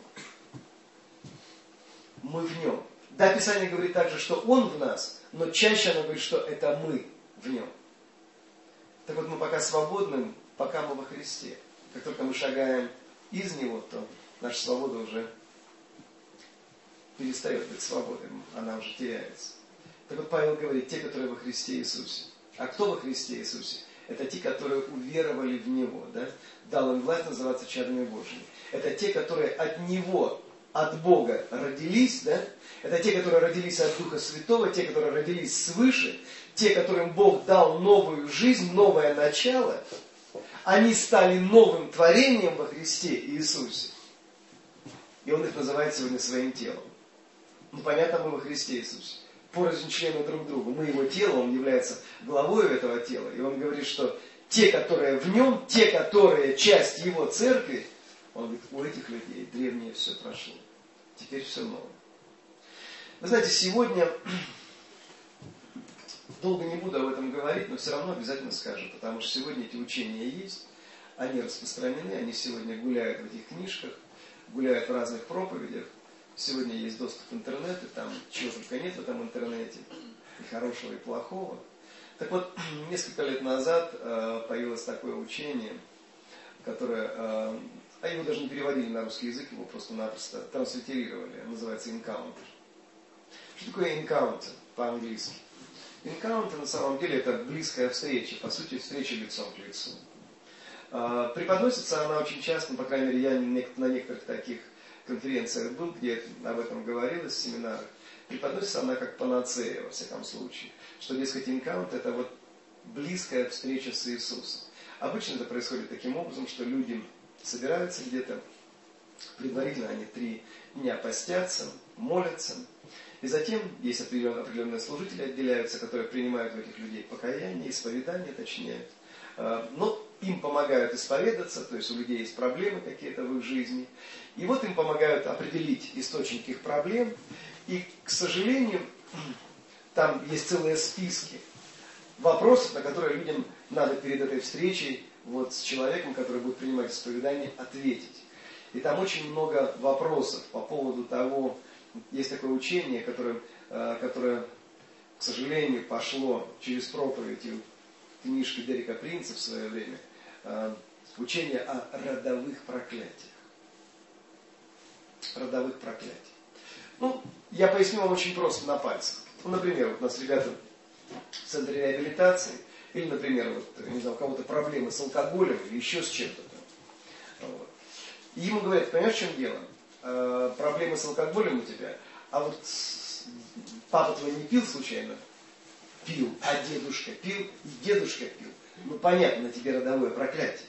Мы в Нем. Да, Писание говорит также, что Он в нас, но чаще оно говорит, что это мы в Нем. Так вот, мы пока свободны, пока мы во Христе. Как только мы шагаем из Него, то наша свобода уже перестает быть свободой, она уже теряется. Так вот Павел говорит, те, которые во Христе Иисусе. А кто во Христе Иисусе? Это те, которые уверовали в Него, да? Дал им власть называться чадами Божьими. Это те, которые от Него, от Бога родились, да? Это те, которые родились от Духа Святого, те, которые родились свыше, те, которым Бог дал новую жизнь, новое начало. Они стали новым творением во Христе Иисусе. И Он их называет сегодня своим телом. Ну, понятно, мы во Христе Иисусе. Порознь члены друг другу. Мы Его тело, Он является главой этого тела. И Он говорит, что те, которые в Нем, те, которые часть Его церкви, Он говорит, у этих людей древнее все прошло. Теперь все новое. Вы знаете, сегодня, долго не буду об этом говорить, но все равно обязательно скажу, потому что сегодня эти учения есть, они распространены, они сегодня гуляют в этих книжках, гуляют в разных проповедях. Сегодня есть доступ к интернету, там чего только нет в этом интернете, и хорошего, и плохого. Так вот, несколько лет назад э, появилось такое учение, которое, э, а его даже не переводили на русский язык, его просто-напросто транслитерировали, называется encounter. Что такое encounter по-английски? Encounter на самом деле это близкая встреча, по сути встреча лицом к лицу. Э, преподносится она очень часто, по крайней мере я на некоторых таких конференциях был, где об этом говорилось, в семинарах, преподносится она как панацея, во всяком случае. Что, дескать, энкаунт это вот близкая встреча с Иисусом. Обычно это происходит таким образом, что люди собираются где-то, Предварительно они три дня постятся, молятся. И затем есть определенные, определенные служители отделяются, которые принимают у этих людей покаяние, исповедание точнее. Но им помогают исповедаться, то есть у людей есть проблемы какие-то в их жизни. И вот им помогают определить источник их проблем. И, к сожалению, там есть целые списки вопросов, на которые людям надо перед этой встречей вот, с человеком, который будет принимать исповедание, ответить. И там очень много вопросов по поводу того, есть такое учение, которое, которое к сожалению, пошло через проповедь книжки Дерека Принца в свое время, учение о родовых проклятиях. Родовых проклятиях. Ну, я поясню вам очень просто на пальцах. Ну, например, вот у нас ребята в центре реабилитации, или, например, вот, не знаю, у кого-то проблемы с алкоголем или еще с чем-то там. Вот. И ему говорят, понимаешь, в чем дело? Э, проблемы с алкоголем у тебя, а вот папа твой не пил случайно? Пил, а дедушка пил, и дедушка пил. Ну, понятно, на тебе родовое проклятие.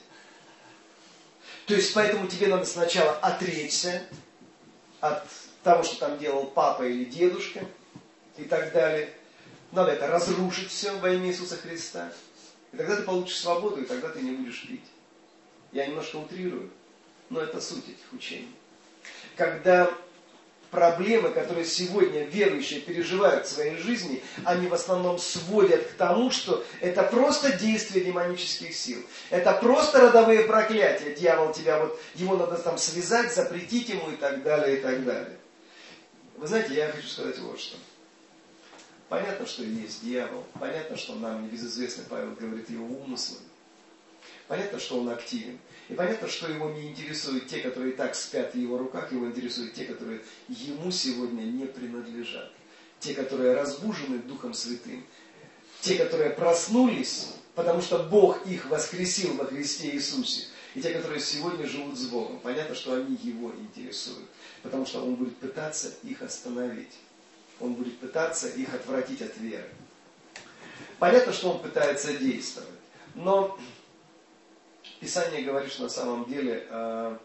То есть, поэтому тебе надо сначала отречься от того, что там делал папа или дедушка, и так далее. Надо это разрушить все во имя Иисуса Христа. И тогда ты получишь свободу, и тогда ты не будешь пить. Я немножко утрирую, но это суть этих учений. Когда проблемы, которые сегодня верующие переживают в своей жизни, они в основном сводят к тому, что это просто действие демонических сил. Это просто родовые проклятия. Дьявол тебя вот, его надо там связать, запретить ему и так далее, и так далее. Вы знаете, я хочу сказать вот что. Понятно, что есть дьявол. Понятно, что нам небезызвестный Павел говорит его умыслами. Понятно, что он активен. И понятно, что его не интересуют те, которые и так спят в его руках. Его интересуют те, которые ему сегодня не принадлежат. Те, которые разбужены Духом Святым. Те, которые проснулись, потому что Бог их воскресил во Христе Иисусе. И те, которые сегодня живут с Богом. Понятно, что они его интересуют. Потому что он будет пытаться их остановить. Он будет пытаться их отвратить от веры. Понятно, что он пытается действовать. Но Писание говорит, что на самом деле э,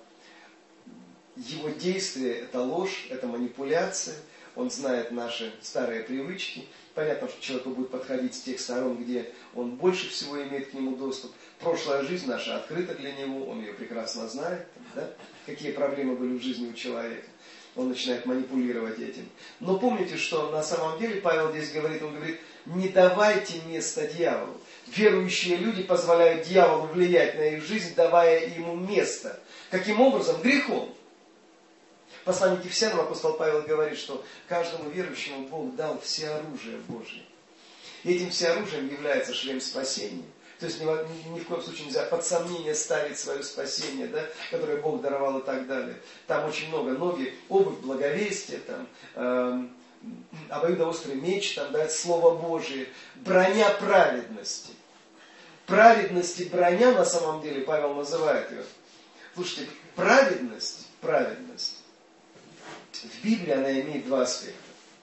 его действие это ложь, это манипуляция. Он знает наши старые привычки. Понятно, что человеку будет подходить с тех сторон, где он больше всего имеет к нему доступ. Прошлая жизнь наша открыта для него, он ее прекрасно знает. Да? Какие проблемы были в жизни у человека. Он начинает манипулировать этим. Но помните, что на самом деле Павел здесь говорит, он говорит, не давайте место дьяволу. Верующие люди позволяют дьяволу влиять на их жизнь, давая ему место. Каким образом? Грехом. В послании к Ефесянам апостол Павел говорит, что каждому верующему Бог дал всеоружие Божье. И этим всеоружием является шлем спасения. То есть ни в, ни в коем случае нельзя под сомнение ставить свое спасение, да, которое Бог даровал и так далее. Там очень много ноги, обувь благовестия, там, э, обоюдоострый меч, там, да, Слово Божие, броня праведности. Праведность и броня, на самом деле, Павел называет ее. Слушайте, праведность, праведность, в Библии она имеет два аспекта.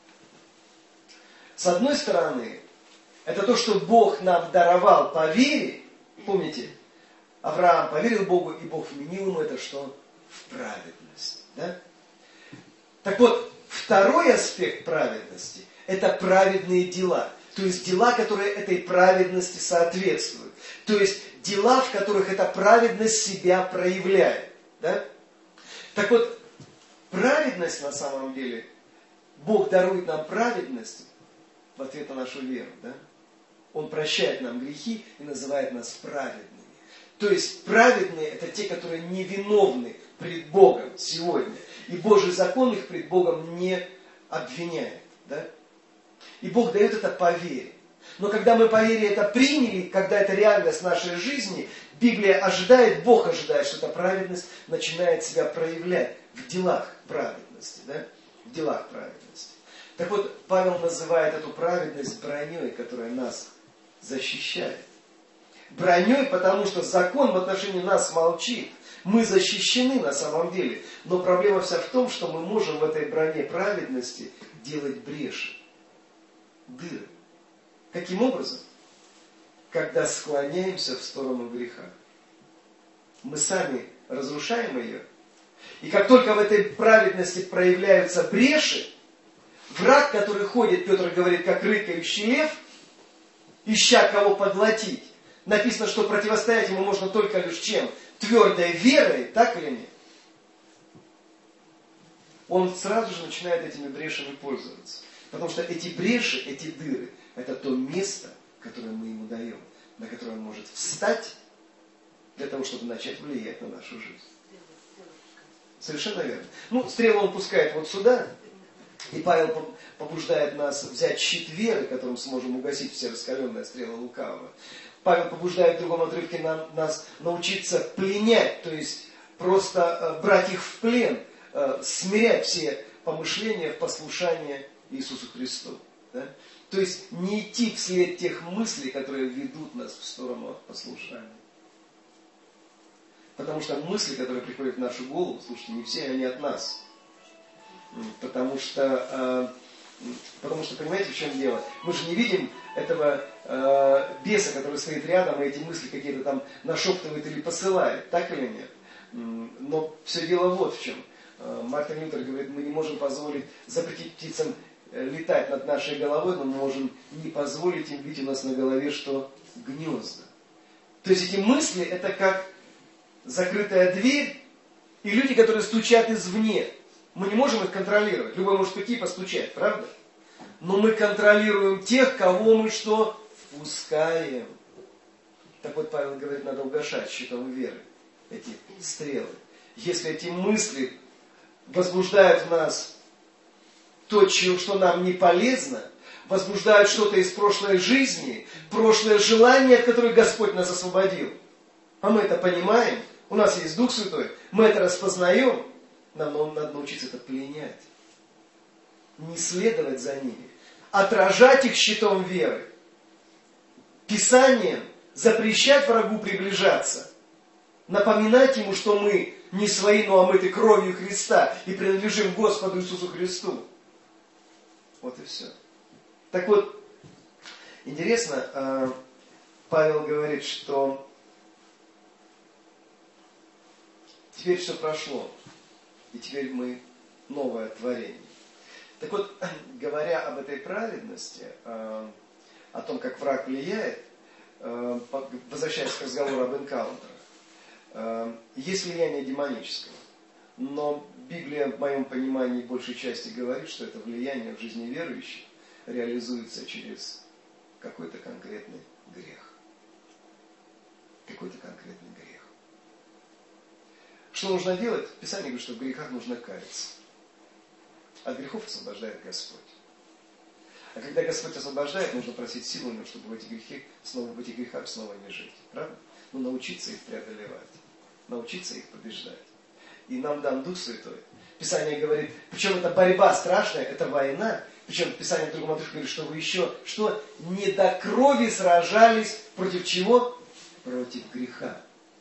С одной стороны, это то, что Бог нам даровал по вере. Помните, Авраам поверил Богу, и Бог вменил ему это что? В праведность. Да? Так вот, второй аспект праведности – это праведные дела. То есть дела, которые этой праведности соответствуют. То есть дела, в которых эта праведность себя проявляет. Да? Так вот, праведность на самом деле, Бог дарует нам праведность в ответ на нашу веру. Да? Он прощает нам грехи и называет нас праведными. То есть праведные это те, которые невиновны пред Богом сегодня. И Божий закон их пред Богом не обвиняет. Да? И Бог дает это по вере. Но когда мы по вере это приняли, когда это реальность нашей жизни, Библия ожидает, Бог ожидает, что эта праведность начинает себя проявлять в делах праведности. Да? В делах праведности. Так вот, Павел называет эту праведность броней, которая нас защищает. Броней, потому что закон в отношении нас молчит. Мы защищены на самом деле. Но проблема вся в том, что мы можем в этой броне праведности делать бреши. Дыры. Каким образом? Когда склоняемся в сторону греха. Мы сами разрушаем ее, И как только в этой праведности проявляются бреши, враг, который ходит, Петр говорит, как рыкающий лев, ища кого поглотить, написано, что противостоять ему можно только лишь чем? Твердой верой, так или нет? Он сразу же начинает этими брешами пользоваться. Потому что эти бреши, эти дыры, это то место, которое мы ему даем, на которое он может встать, для того, чтобы начать влиять на нашу жизнь. Совершенно верно. Ну, стрелу он пускает вот сюда, и Павел побуждает нас взять щит веры, которым сможем угасить все раскаленные стрелы лукавого. Павел побуждает в другом отрывке нам, нас научиться пленять, то есть просто брать их в плен, смирять все помышления в послушание Иисусу Христу. Да? То есть не идти вслед тех мыслей, которые ведут нас в сторону от послушания. Потому что мысли, которые приходят в нашу голову, слушайте, не все они от нас. Потому что, потому что, понимаете, в чем дело? Мы же не видим этого беса, который стоит рядом, и эти мысли какие-то там нашептывает или посылает. Так или нет? Но все дело вот в чем. Мартин Лютер говорит, мы не можем позволить запретить птицам летать над нашей головой, но мы можем не позволить им видеть у нас на голове, что гнезда. То есть эти мысли, это как закрытая дверь, и люди, которые стучат извне. Мы не можем их контролировать. Любой может прийти и постучать, правда? Но мы контролируем тех, кого мы что? Впускаем. Так вот, Павел говорит, надо угашать щитом веры эти стрелы. Если эти мысли возбуждают в нас то, что нам не полезно, возбуждают что-то из прошлой жизни, прошлое желание, от которого Господь нас освободил. А мы это понимаем, у нас есть Дух Святой, мы это распознаем, нам надо научиться это пленять. Не следовать за ними, отражать их щитом веры. Писанием запрещать врагу приближаться, напоминать ему, что мы не свои, но омыты кровью Христа и принадлежим Господу Иисусу Христу. Вот и все. Так вот, интересно, Павел говорит, что теперь все прошло, и теперь мы новое творение. Так вот, говоря об этой праведности, о том, как враг влияет, возвращаясь к разговору об энкаунтерах, есть влияние демонического. Но Библия, в моем понимании, большей части говорит, что это влияние в жизни верующих реализуется через какой-то конкретный грех. Какой-то конкретный грех. Что нужно делать? Писание говорит, что в грехах нужно каяться. От грехов освобождает Господь. А когда Господь освобождает, нужно просить силу у Него, чтобы в этих грехах снова, в этих грехах снова не жить. Правда? Ну, научиться их преодолевать. Научиться их побеждать. И нам дан Дух Святой. Писание говорит, причем это борьба страшная, это война. Причем Писание в другом отрывке говорит, что вы еще, что не до крови сражались против чего? Против греха.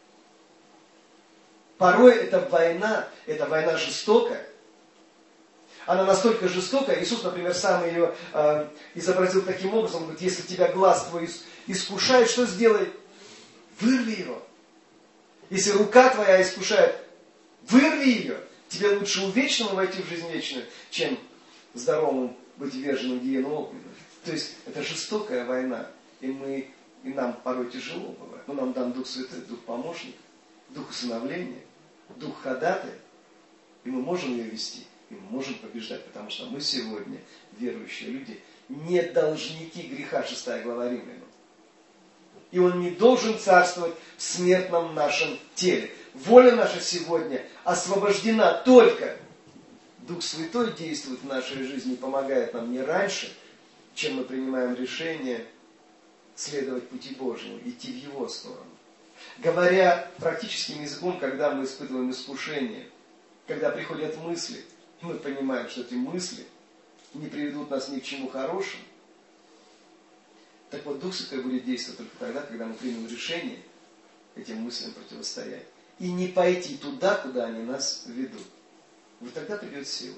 Порой это война, это война жестокая. Она настолько жестокая, Иисус, например, сам ее э, изобразил таким образом, он говорит, если тебя глаз твой искушает, что сделай? Вырви его. Если рука твоя искушает, вырви ее. Тебе лучше у вечного войти в жизнь вечную, чем здоровым быть вверженным в гиену огненную. То есть это жестокая война, и, мы, и нам порой тяжело бывает. Но нам дан Дух Святой, Дух Помощник, Дух Усыновления, Дух Ходатая, и мы можем ее вести. И мы можем побеждать, потому что мы сегодня, верующие люди, не должники греха, шестая глава Римлянам. И он не должен царствовать в смертном нашем теле. Воля наша сегодня освобождена только. Дух Святой действует в нашей жизни и помогает нам не раньше, чем мы принимаем решение следовать пути Божьему, идти в Его сторону. Говоря практическим языком, когда мы испытываем искушение, когда приходят мысли, мы понимаем, что эти мысли не приведут нас ни к чему хорошему. Так вот, Дух Святой будет действовать только тогда, когда мы примем решение этим мыслям противостоять. И не пойти туда, куда они нас ведут. Вот тогда придет сила.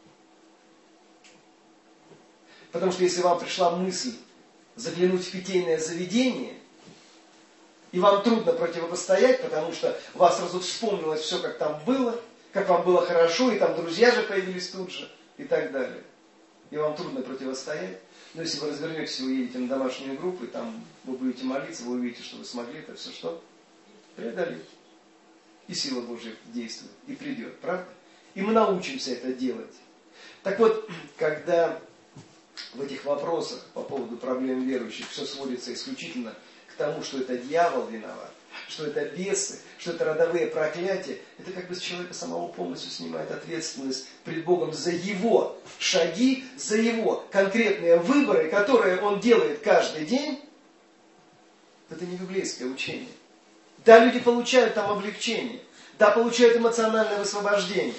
Потому что если вам пришла мысль заглянуть в питейное заведение, и вам трудно противостоять, потому что у вас сразу вспомнилось все, как там было, как вам было хорошо, и там друзья же появились тут же, и так далее. И вам трудно противостоять. Но если вы развернетесь, вы уедете на домашнюю группу, и там вы будете молиться, вы увидите, что вы смогли это все что? Преодолеть. И сила Божья действует, и придет, правда? И мы научимся это делать. Так вот, когда в этих вопросах по поводу проблем верующих все сводится исключительно к тому, что это дьявол виноват, что это бесы, что это родовые проклятия, это как бы с человека самого полностью снимает ответственность пред Богом за его шаги, за его конкретные выборы, которые он делает каждый день. Это не библейское учение. Да, люди получают там облегчение, да, получают эмоциональное высвобождение.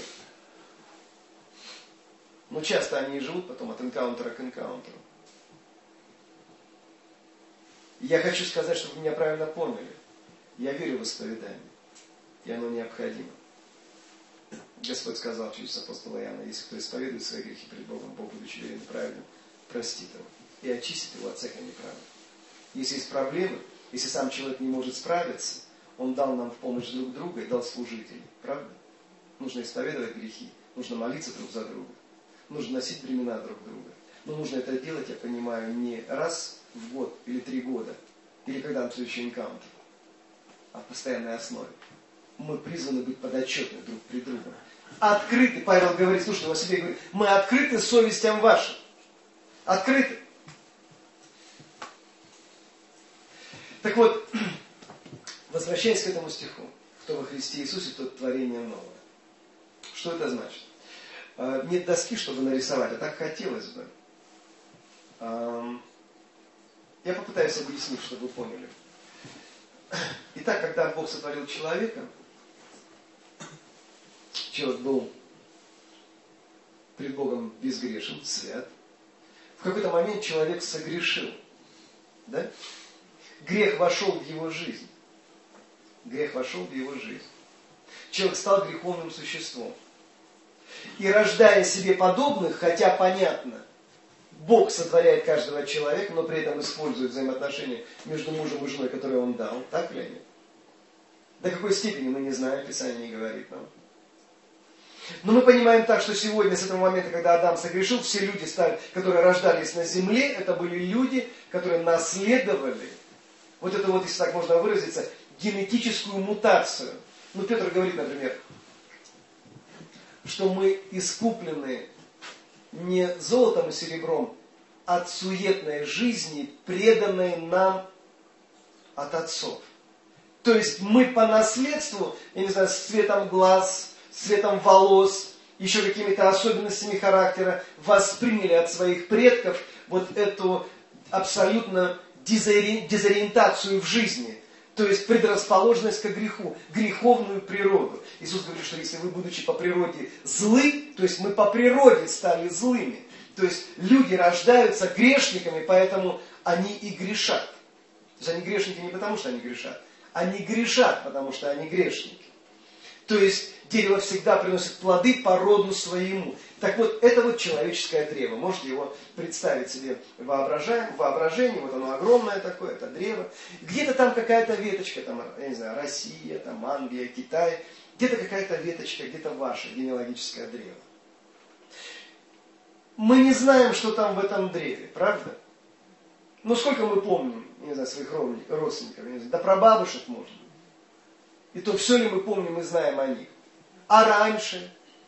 Но часто они живут потом от энкаунтера к энкаунтеру. Я хочу сказать, чтобы вы меня правильно поняли. Я верю в исповедание, и оно необходимо. Господь сказал через апостола Иоанна: если кто исповедует свои грехи перед Богом, Бог, будучи верен и праведным, простит его и очистит его от всякой неправды. Если есть проблемы, если сам человек не может справиться, он дал нам в помощь друг друга и дал служителей. Правда? Нужно исповедовать грехи, нужно молиться друг за друга, нужно носить бремена друг друга. Но нужно это делать, я понимаю, не раз в год или три года, или когда на следующий энкаунтер, а в постоянной основе. Мы призваны быть подотчетны друг перед другом. Открыты, Павел говорит, слушайте, он себе говорит, мы открыты совестям вашим. Открыты. Так вот, возвращаясь к этому стиху, кто во Христе Иисусе, тот творение новое. Что это значит? Нет доски, чтобы нарисовать, а так хотелось бы. Я попытаюсь объяснить, чтобы вы поняли. Итак, когда Бог сотворил человека, человек был пред Богом безгрешен, свят. В какой-то момент человек согрешил. Да? Грех вошел в его жизнь. Грех вошел в его жизнь. Человек стал греховным существом. И рождая себе подобных, хотя понятно, Бог сотворяет каждого человека, но при этом использует взаимоотношения между мужем и женой, которые Он дал. Так или нет? До какой степени мы не знаем, Писание не говорит нам. Но мы понимаем так, что сегодня, с этого момента, когда Адам согрешил, все люди, которые рождались на земле, это были люди, которые наследовали, вот это вот, если так можно выразиться, генетическую мутацию. Ну, Петр говорит, например, что мы искуплены не золотом и серебром, а от суетной жизни, преданной нам от отцов. То есть мы по наследству, я не знаю, с цветом глаз, с цветом волос, еще какими-то особенностями характера, восприняли от своих предков вот эту абсолютно дезориентацию в жизни. То есть предрасположенность к греху, греховную природу. Иисус говорит, что если вы, будучи по природе злы, то есть мы по природе стали злыми. То есть люди рождаются грешниками, поэтому они и грешат. То есть они грешники не потому, что они грешат. Они грешат, потому что они грешники. То есть дерево всегда приносит плоды по роду своему. Так вот, это вот человеческое древо. Можете его представить себе в воображении. Вот оно огромное такое, это древо. Где-то там какая-то веточка, там, я не знаю, Россия, там, Англия, Китай. Где-то какая-то веточка, где-то ваше генеалогическое древо. Мы не знаем, что там в этом древе, правда? Но сколько мы помним, я не знаю, своих родственников, я не знаю, да прабабушек можно. И то все ли мы помним и знаем о них. А раньше?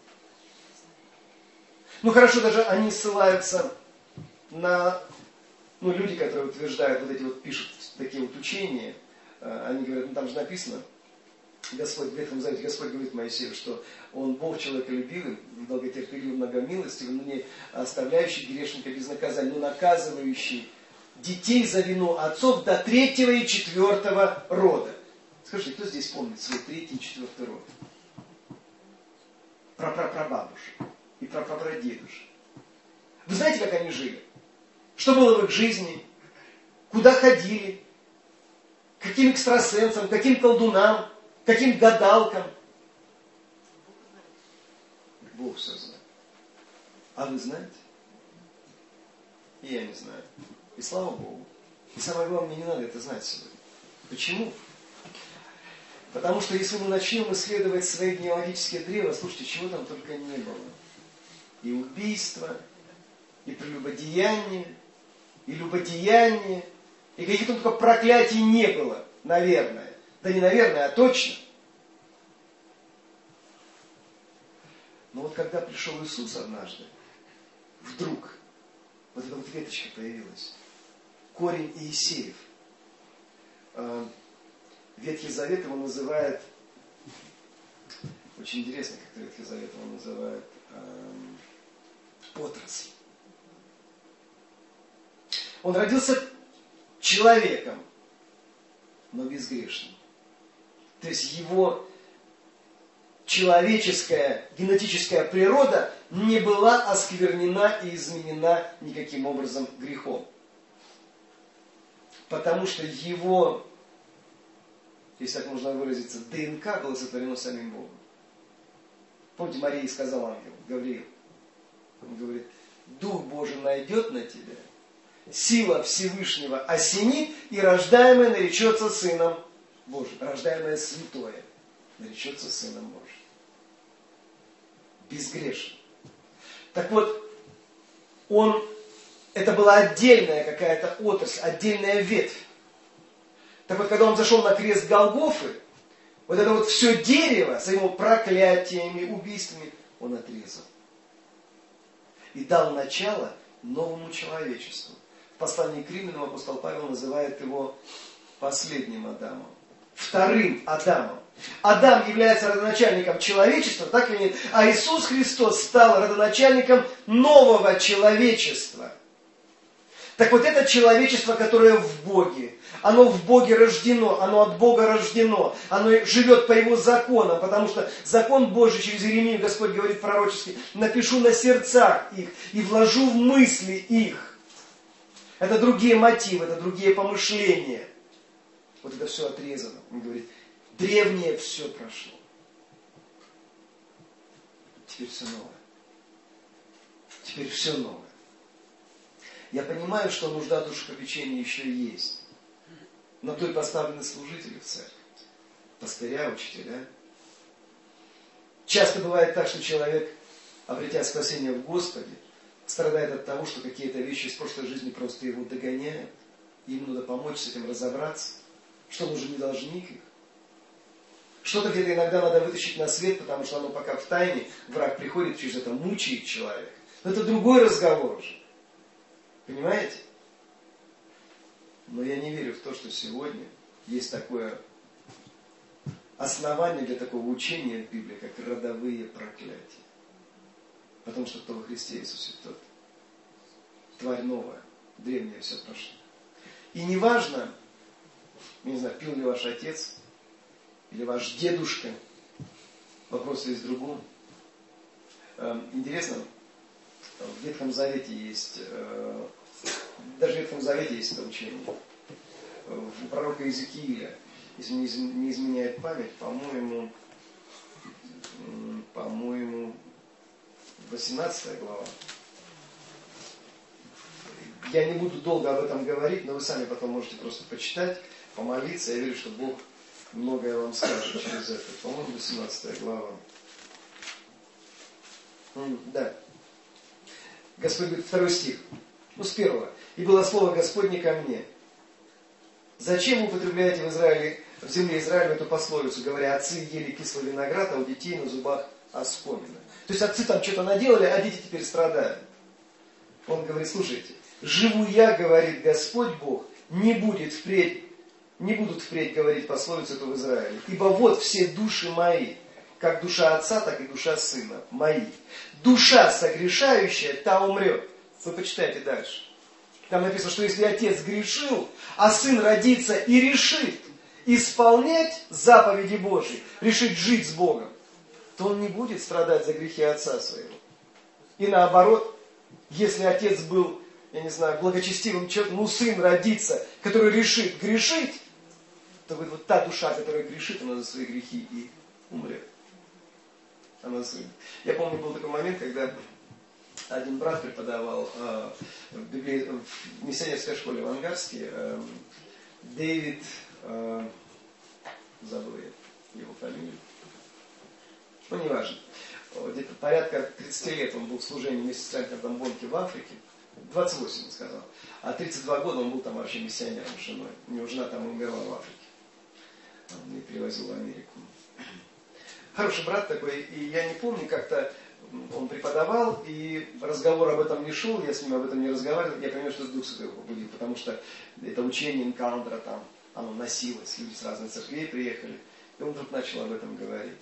Ну хорошо, даже они ссылаются на, ну, люди, которые утверждают, вот эти вот пишут такие вот учения, они говорят, ну там же написано, Господь, в Ветхом Завете Господь говорит Моисею, что Он Бог человеколюбивый, долготерпеливый, многомилостивый, но не оставляющий грешника без наказания, но наказывающий детей за вину отцов до третьего и четвертого рода. Скажите, кто здесь помнит свой третий и четвертый род? Про прапрабабушек и про прапрадедушек. Вы знаете, как они жили? Что было в их жизни? Куда ходили? Каким экстрасенсам, каким колдунам, каким гадалкам? Бог все знает. А вы знаете? И я не знаю. И слава Богу. И самое главное, мне не надо это знать сегодня. Почему? Потому что если мы начнем исследовать свои генеалогические древа, слушайте, чего там только не было. И убийства, и прелюбодеяние, и любодеяние, и каких-то только проклятий не было, наверное. Да не наверное, а точно. Но вот когда пришел Иисус однажды, вдруг вот эта вот веточка появилась. Корень Иисеев. Ветхий Завет его называет, очень интересно, как Ветхий Завет его называет, отрасль. Он родился человеком, но безгрешным. То есть его человеческая генетическая природа не была осквернена и изменена никаким образом грехом. Потому что его, если так можно выразиться, ДНК было сотворено самим Богом. Помните, Марии сказал ангел, Гавриил, он говорит, Дух Божий найдет на тебя, сила Всевышнего осенит, и рождаемое наречется Сыном Божьим. Рождаемое святое наречется Сыном Божьим. Безгрешен. Так вот, он, это была отдельная какая-то отрасль, отдельная ветвь. Так вот, когда он зашел на крест Голгофы, вот это вот все дерево с его проклятиями, убийствами, он отрезал. И дал начало новому человечеству. В послании к Римлянам апостол Павел называет его последним Адамом. Вторым Адамом. Адам является родоначальником человечества, так или нет? А Иисус Христос стал родоначальником нового человечества. Так вот это человечество, которое в Боге, оно в Боге рождено, оно от Бога рождено, оно живет по Его законам, потому что закон Божий через Иеремию, Господь говорит пророчески, напишу на сердцах их и вложу в мысли их. Это другие мотивы, это другие помышления. Вот это все отрезано. Он говорит, древнее все прошло. Теперь все новое. Теперь все новое. Я понимаю, что нужда душепопечения еще есть. На то и поставлены служители в церкви. Пастыря, учителя. Часто бывает так, что человек, обретя спасение в Господе, страдает от того, что какие-то вещи из прошлой жизни просто его догоняют. Ему надо помочь с этим разобраться. Что он уже не должник их. Что-то где-то иногда надо вытащить на свет, потому что оно пока в тайне, враг приходит через это, мучает человека. Но это другой разговор уже. Понимаете? Но я не верю в то, что сегодня есть такое основание для такого учения в Библии, как родовые проклятия. Потому что кто во Христе Иисусе, тот тварь новая, древнее все прошло. И неважно, я не знаю, пил ли ваш отец, или ваш дедушка, вопрос есть в другом. Интересно, в Ветхом Завете есть, даже в Ветхом Завете есть это учение. У пророка Иезекииля, если не изменяет память, по-моему, по-моему, восемнадцатая глава. Я не буду долго об этом говорить, но вы сами потом можете просто почитать, помолиться. Я верю, что Бог многое вам скажет через это. По-моему, восемнадцатая глава. Да. Господь говорит, второй стих. Ну, с первого. «И было слово Господне ко мне. Зачем вы употребляете в Израиле, в земле Израиля эту пословицу, говоря, отцы ели кислый виноград, а у детей на зубах оскомина». То есть отцы там что-то наделали, а дети теперь страдают. Он говорит, слушайте, живу я, говорит Господь Бог, не будет впредь, не будут впредь говорить пословицу эту в Израиле. Ибо вот все души мои, как душа отца, так и душа сына, мои. Душа согрешающая, та умрет. Вы почитайте дальше. Там написано, что если отец грешил, а сын родится и решит исполнять заповеди Божьи, решит жить с Богом, то он не будет страдать за грехи отца своего. И наоборот, если отец был, я не знаю, благочестивым человеком, ну сын родится, который решит грешить, то вот та душа, которая грешит, она за свои грехи и умрет. Она сын. Я помню, был такой момент, когда один брат преподавал э, в, библи... в миссионерской школе в Ангарске, э, Дэвид, э, забыл я, его фамилию. Ну, неважно. Где-то порядка тридцати лет он был в служении вместе с Райнхардом Бонке в Африке. двадцать восемь, он сказал. А тридцать два года он был там вообще миссионером с женой. У него жена там умерла в Африке. Он ее перевозил в Америку. Хороший брат такой, и я не помню, как-то он преподавал, и разговор об этом не шел, я с ним об этом не разговаривал, я понимаю, что Дух Святой его побудил, потому что это учение Энкаунтера там, оно носилось, люди с разных церквей приехали, и он вдруг начал об этом говорить.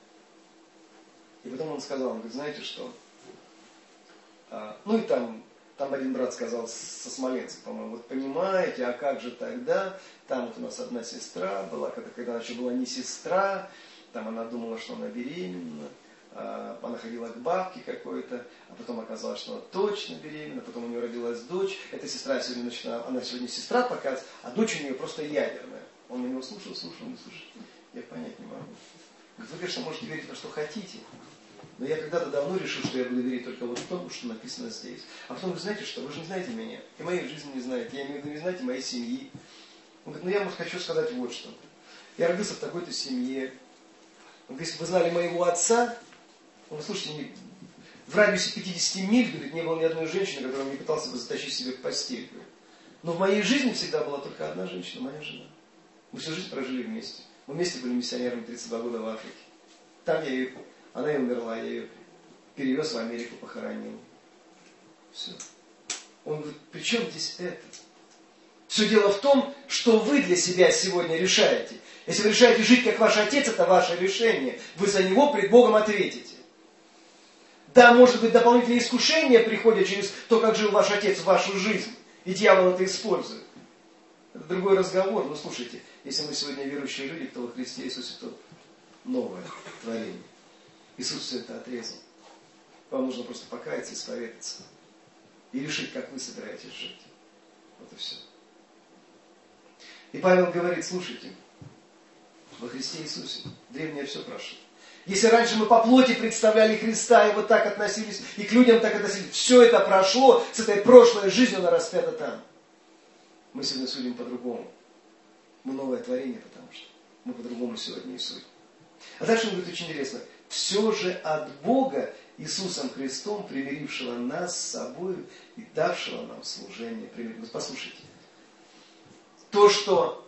И потом он сказал, он говорит, знаете что, а, ну и там, там один брат сказал со Смоленска, по-моему, вот понимаете, а как же тогда, там вот у нас одна сестра была, когда, когда она еще была не сестра, там она думала, что она беременна, а, она ходила к бабке какой-то, а потом оказалось, что она точно беременна, потом у нее родилась дочь, эта сестра сегодня начала, она сегодня сестра показывает, а дочь у нее просто ядерная. Он на него слушал, слушал, не слушал, я понять не могу. Говорит, вы, конечно, можете верить во что хотите, но я когда-то давно решил, что я буду верить только вот в том, что написано здесь. А потом, вы знаете что, вы же не знаете меня, и моей жизни не знаете, я имею в виду, не знаете моей семьи. Он говорит, ну я, может, хочу сказать вот что. Я родился в такой-то семье. Он говорит, если бы вы знали моего отца, он говорит, слушайте, в радиусе пятидесяти миль, говорит, не было ни одной женщины, которая не пытался бы затащить себе в постель. Говорит. Но в моей жизни всегда была только одна женщина, моя жена. Мы всю жизнь прожили вместе. Мы вместе были миссионерами тридцать два года в Африке. Там я ее, она и умерла, я ее перевез в Америку, похоронил. Все. Он говорит, при чем здесь это? Все дело в том, что вы для себя сегодня решаете. Если вы решаете жить как ваш отец, это ваше решение. Вы за него пред Богом ответите. Да, может быть, дополнительные искушения приходят через то, как жил ваш отец в вашу жизнь. И дьявол это использует. Это другой разговор. Но слушайте, если мы сегодня верующие люди, кто во Христе Иисусе, то новое творение. Иисус все это отрезал. Вам нужно просто покаяться, исповедаться. И решить, как вы собираетесь жить. Вот и все. И Павел говорит, слушайте, во Христе Иисусе древнее все прошло. Если раньше мы по плоти представляли Христа, и вот так относились, и к людям так относились, все это прошло, с этой прошлой жизнью она распята там. Мы сегодня судим по-другому. Мы новое творение, потому что мы по-другому сегодня и судим. А дальше он говорит очень интересно. Все же от Бога, Иисусом Христом, примирившего нас с собой и давшего нам служение. Послушайте. То, что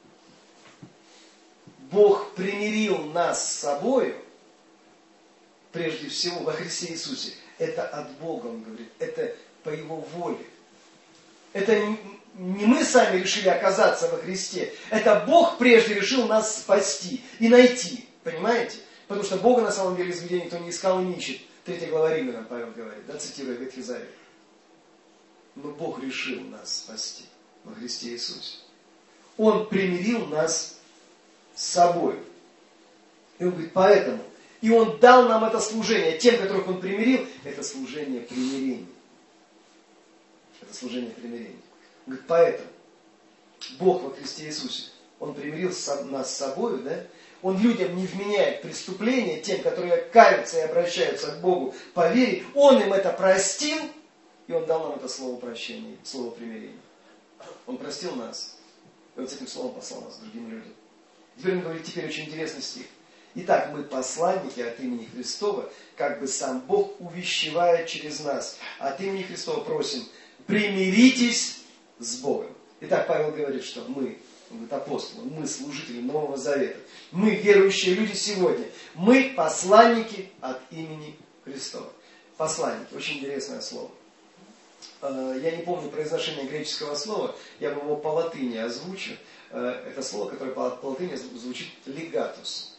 Бог примирил нас с собой, прежде всего во Христе Иисусе, это от Бога, он говорит, это по Его воле. Это не мы сами решили оказаться во Христе, это Бог прежде решил нас спасти и найти, понимаете? Потому что Бога на самом деле из людей никто не искал и не ищет. Третья глава Римлянам, Павел говорит, да, цитируя Ветхий Завет. Но Бог решил нас спасти во Христе Иисусе. Он примирил нас с собой. И он говорит, поэтому. И он дал нам это служение. Тем, которых он примирил, это служение примирения. Это служение примирения. Он говорит, поэтому. Бог во Христе Иисусе, Он примирил нас с собой, да? Он людям не вменяет преступления, тем, которые каются и обращаются к Богу по вере. Он им это простил, и Он дал нам это слово прощения, слово примирения. Он простил нас. И вот с этим словом послал нас к другим людям. Теперь он говорит, теперь очень интересный стих. Итак, мы посланники от имени Христова, как бы сам Бог увещевает через нас. От имени Христова просим, примиритесь с Богом. Итак, Павел говорит, что мы, он говорит, апостолы, мы служители Нового Завета. Мы верующие люди сегодня. Мы посланники от имени Христова. Посланники. Очень интересное слово. Я не помню произношение греческого слова, я бы его по латыни озвучу. Это слово, которое по латыни звучит легатус.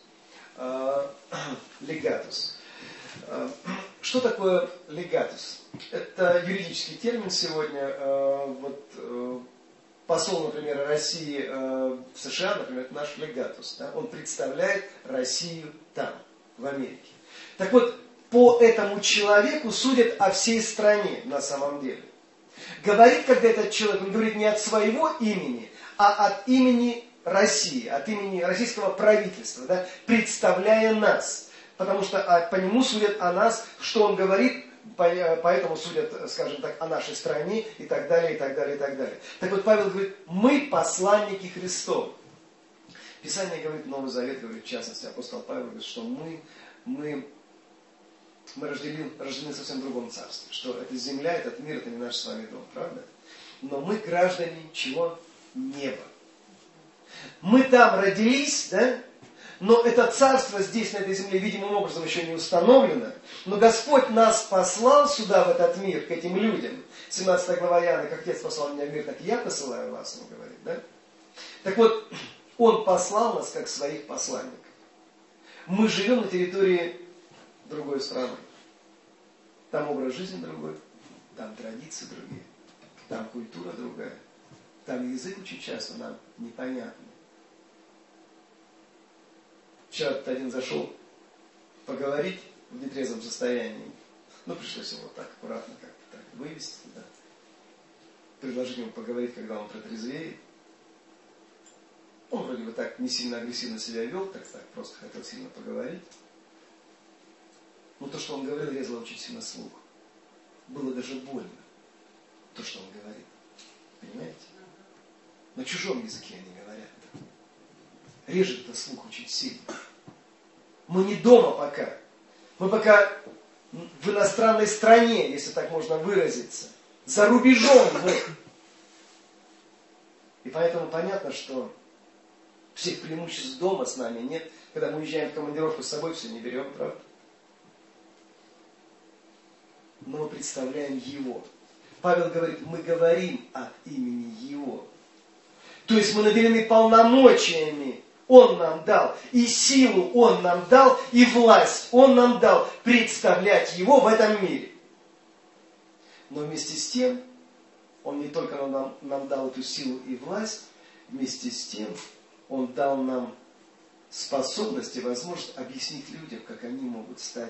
Легатус. Что такое легатус? Это юридический термин сегодня. Вот, посол, например, России в США, например, это наш легатус. Да? Он представляет Россию там, в Америке. Так вот, по этому человеку судят о всей стране на самом деле. Говорит, когда этот человек, он говорит не от своего имени, а от имени России, от имени российского правительства, да, представляя нас. Потому что по нему судят о нас, что он говорит, поэтому судят, скажем так, о нашей стране и так далее, и так далее, и так далее. Так вот, Павел говорит, мы посланники Христовы. Писание говорит, Новый Завет говорит, в частности, апостол Павел говорит, что мы, мы, мы рождены, рождены в совсем другом царстве, что эта земля, этот мир, это не наш с вами дом, правда? Но мы граждане чего? Неба. Мы там родились, да? Но это царство здесь, на этой земле, видимым образом еще не установлено. Но Господь нас послал сюда, в этот мир, к этим людям. семнадцатая глава Иоанна, как Отец послал меня в мир, так и я посылаю вас, он говорит, да? Так вот, Он послал нас как своих посланников. Мы живем на территории другой страны. Там образ жизни другой, там традиции другие, там культура другая, там язык очень часто нам непонятный. Вчера один зашел поговорить в нетрезвом состоянии. Ну, пришлось его так аккуратно как-то так вывести туда. Предложить ему поговорить, когда он протрезвеет. Он вроде бы так не сильно агрессивно себя вел, так, так просто хотел сильно поговорить. Но то, что он говорил, резало очень сильно слух. Было даже больно, то, что он говорит. Понимаете? На чужом языке они говорят. Режет это слух очень сильно. Мы не дома пока. Мы пока в иностранной стране, если так можно выразиться. За рубежом мы. И поэтому понятно, что всех преимуществ дома с нами нет. Когда мы уезжаем в командировку, с собой все не берем, правда? Но мы представляем Его. Павел говорит, мы говорим от имени Его. То есть мы наделены полномочиями. Он нам дал. И силу Он нам дал, и власть Он нам дал представлять Его в этом мире. Но вместе с тем, Он не только нам, нам дал эту силу и власть, вместе с тем, Он дал нам способность и возможность объяснить людям, как они могут стать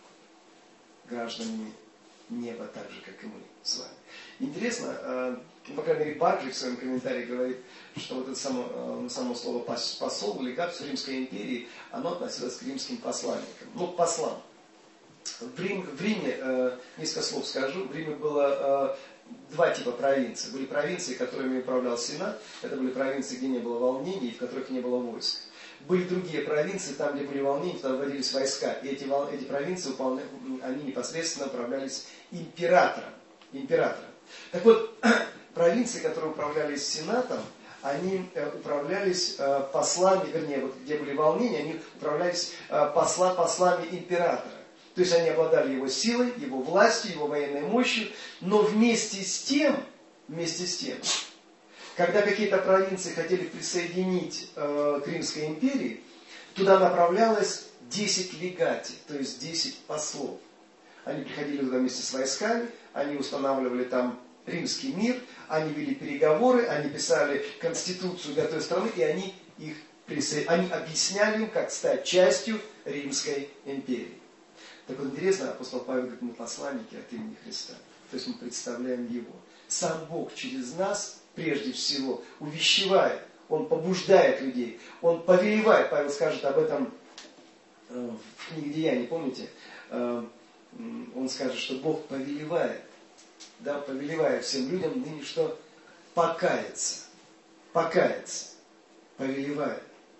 гражданами неба, так же, как и мы с вами. Интересно, по крайней мере, Барклey в своем комментарии говорит, что вот это само, само слово посол, легат в Римской империи, оно относилось к римским посланникам, ну, к послам. В, Рим, в Риме, э, несколько слов скажу, в Риме было э, два типа провинций. Были провинции, которыми управлял Сенат, это были провинции, где не было волнений, в которых не было войск. Были другие провинции, там, где были волнения, туда вводились войска. И эти, эти провинции, они непосредственно управлялись императором. императором. Так вот, провинции, которые управлялись Сенатом, они управлялись послами, вернее, вот где были волнения, они управлялись посла, послами императора. То есть они обладали его силой, его властью, его военной мощью, но вместе с тем, вместе с тем, когда какие-то провинции хотели присоединить э, к Римской империи, туда направлялось десять легатий, то есть десять послов. Они приходили туда вместе с войсками, они устанавливали там римский мир, они вели переговоры, они писали конституцию для той страны, и они, их присо... они объясняли им, как стать частью Римской империи. Так вот интересно, апостол Павел говорит, мы посланники от имени Христа. То есть мы представляем Его. Сам Бог через нас, прежде всего, увещевает. Он побуждает людей. Он повелевает. Павел скажет об этом э, в книге Деяний, помните? Э, он скажет, что Бог повелевает. Да, повелевает всем людям ныне что? Покаяться. Покаяться. Повелевает.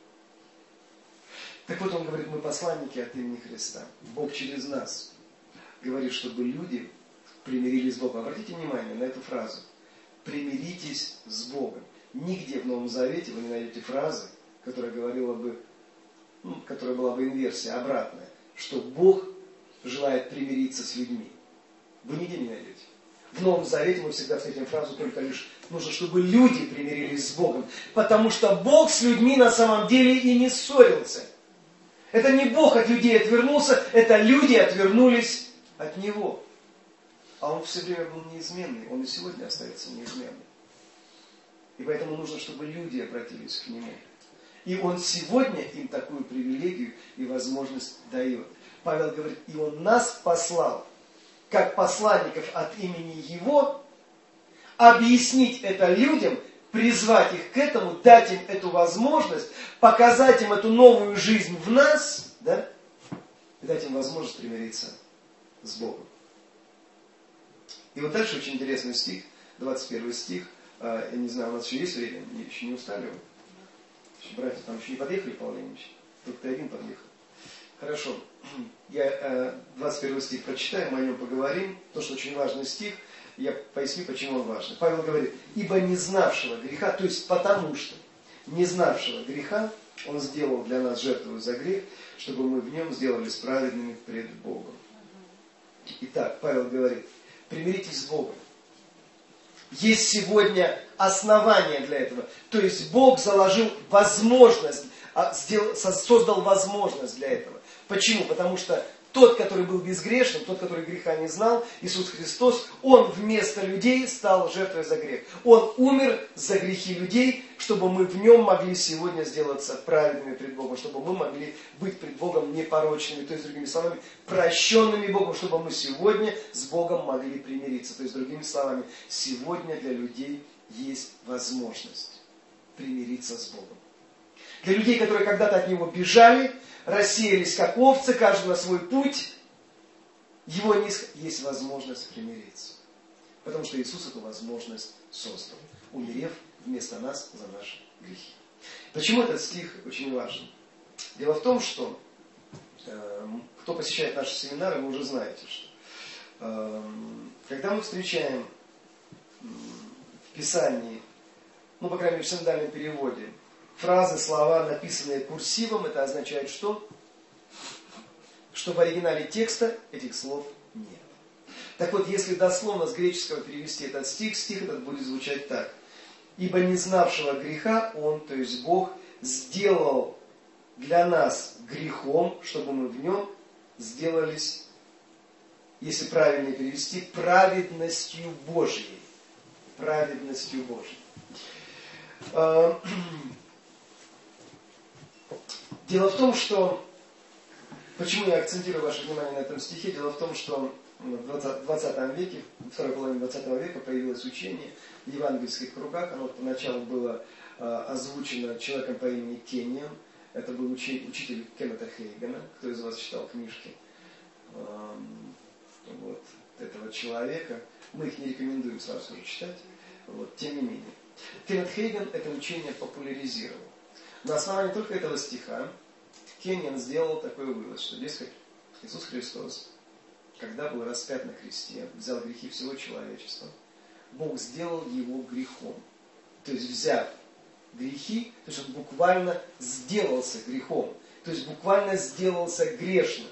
Так вот, он говорит, мы посланники от имени Христа. Бог через нас говорит, чтобы люди примирились с Богом. Обратите внимание на эту фразу. Примиритесь с Богом. Нигде в Новом Завете вы не найдете фразы, которая говорила бы, ну, которая была бы инверсия, обратная, что Бог желает примириться с людьми. Вы нигде не найдете. В Новом Завете мы всегда встретим фразу только лишь, нужно, чтобы люди примирились с Богом. Потому что Бог с людьми на самом деле и не ссорился. Это не Бог от людей отвернулся, это люди отвернулись от Него. А Он все время был неизменный, Он и сегодня остается неизменным. И поэтому нужно, чтобы люди обратились к Нему. И Он сегодня им такую привилегию и возможность дает. Павел говорит, и Он нас послал, как посланников от имени Его, объяснить это людям, призвать их к этому, дать им эту возможность, показать им эту новую жизнь в нас, да, и дать им возможность примириться с Богом. И вот дальше очень интересный стих, двадцать первый стих. Я не знаю, у нас еще есть время, еще не устали вы? Братья там еще не подъехали, Павел Леонидович? Только ты один подъехал. Хорошо. Я двадцать первый стих прочитаю, мы о нем поговорим. То, что очень важный стих, я поясню, почему он важный. Павел говорит, ибо не знавшего греха, то есть потому что не знавшего греха, он сделал для нас жертву за грех, чтобы мы в нем сделались праведными пред Богом. Итак, Павел говорит, примиритесь с Богом. Есть сегодня основания для этого. То есть Бог заложил возможность, создал возможность для этого. Почему? Потому что тот, который был безгрешным, тот, который греха не знал, Иисус Христос, Он вместо людей стал жертвой за грех. Он умер за грехи людей, чтобы мы в Нем могли сегодня сделаться праведными пред Богом, чтобы мы могли быть пред Богом непорочными, то есть, другими словами, прощенными Богом, чтобы мы сегодня с Богом могли примириться. То есть, другими словами, сегодня для людей есть возможность примириться с Богом. Для людей, которые когда-то от Него бежали, рассеялись как овцы, каждый на свой путь, его не... есть возможность примириться. Потому что Иисус эту возможность создал, умерев вместо нас за наши грехи. Почему этот стих очень важен? Дело в том, что э, кто посещает наши семинары, вы уже знаете, что э, когда мы встречаем э, в Писании, ну, по крайней мере, в синодальном переводе, фразы, слова, написанные курсивом, это означает что? Что в оригинале текста этих слов нет. Так вот, если дословно с греческого перевести этот стих, стих этот будет звучать так. Ибо не знавшего греха Он, то есть Бог, сделал для нас грехом, чтобы мы в нем сделались, если правильно перевести, праведностью Божьей. Праведностью Божьей. Дело в том, что, почему я акцентирую ваше внимание на этом стихе, дело в том, что в двадцатом веке, в второй половине двадцатого века появилось учение в евангельских кругах. Оно поначалу было э, озвучено человеком по имени Кенниан. Это был учи, учитель Кеннета Хейгена. Кто из вас читал книжки э, вот, этого человека? Мы их не рекомендуем сразу же читать. Вот, тем не менее. Кеннет Хейген это учение популяризировал. На основании только этого стиха Кенниан сделал такой вывод, что, дескать, Иисус Христос, когда был распят на кресте, взял грехи всего человечества, Бог сделал его грехом. То есть, взяв грехи, то есть он буквально сделался грехом. То есть, буквально сделался грешным.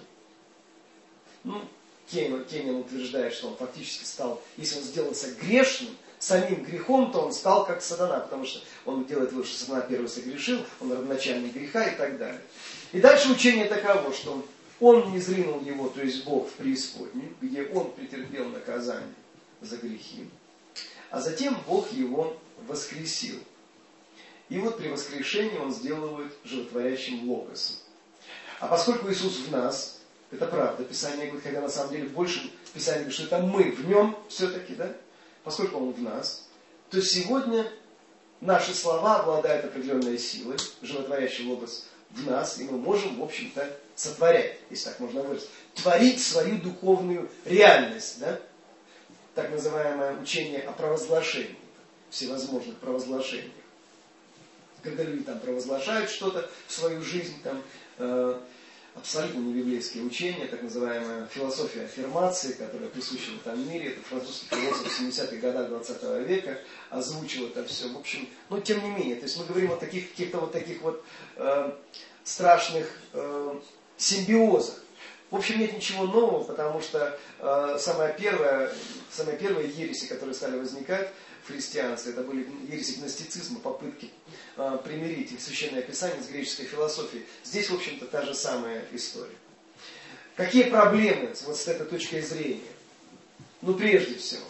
Ну, Кенниан утверждает, что он фактически стал, если он сделался грешным, самим грехом, то он стал как сатана, потому что он делает вывод, что сатана первый согрешил, он родоначальник греха и так далее. И дальше учение таково, что он не зринул его, то есть Бог в преисподнюю, где он претерпел наказание за грехи, а затем Бог его воскресил. И вот при воскрешении он сделал его животворящим логосом. А поскольку Иисус в нас, это правда, Писание говорит, когда на самом деле больше Писание говорит, что это мы в нем все-таки, да? Поскольку Он в нас, то сегодня наши слова обладают определенной силой, животворящий логос в нас, и мы можем, в общем-то, сотворять, если так можно выразить, творить свою духовную реальность, да? Так называемое учение о провозглашении, всевозможных провозглашениях. Когда люди там провозглашают что-то в свою жизнь, там, э, абсолютно не библейские учения, так называемая философия аффирмации, которая присуща в этом мире. Это французский философ в семидесятых годах двадцатого века озвучил это все. В общем, но тем не менее, то есть мы говорим о таких каких-то вот таких вот э, страшных э, симбиозах. В общем, нет ничего нового, потому что э, самая первая, самые первые ереси, которые стали возникать в христианстве, это были ереси гностицизма, попытки э, примирить Священное Писание с греческой философией. Здесь, в общем-то, та же самая история. Какие проблемы вот с этой точки зрения? Ну, прежде всего,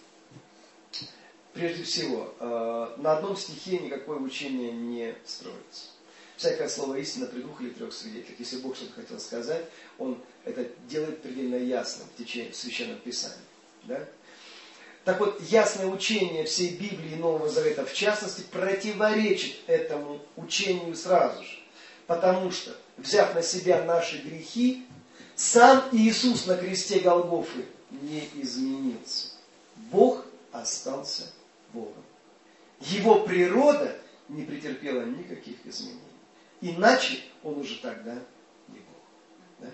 прежде всего, э, на одном стихе никакое учение не строится. Всякое слово истина при двух или трех свидетелях. Если Бог что-то хотел сказать, Он это делает предельно ясным в течение Священного Писания. Да? Так вот, ясное учение всей Библии и Нового Завета, в частности, противоречит этому учению сразу же. Потому что, взяв на себя наши грехи, сам Иисус на кресте Голгофы не изменился. Бог остался Богом. Его природа не претерпела никаких изменений. Иначе он уже тогда не Бог. Да?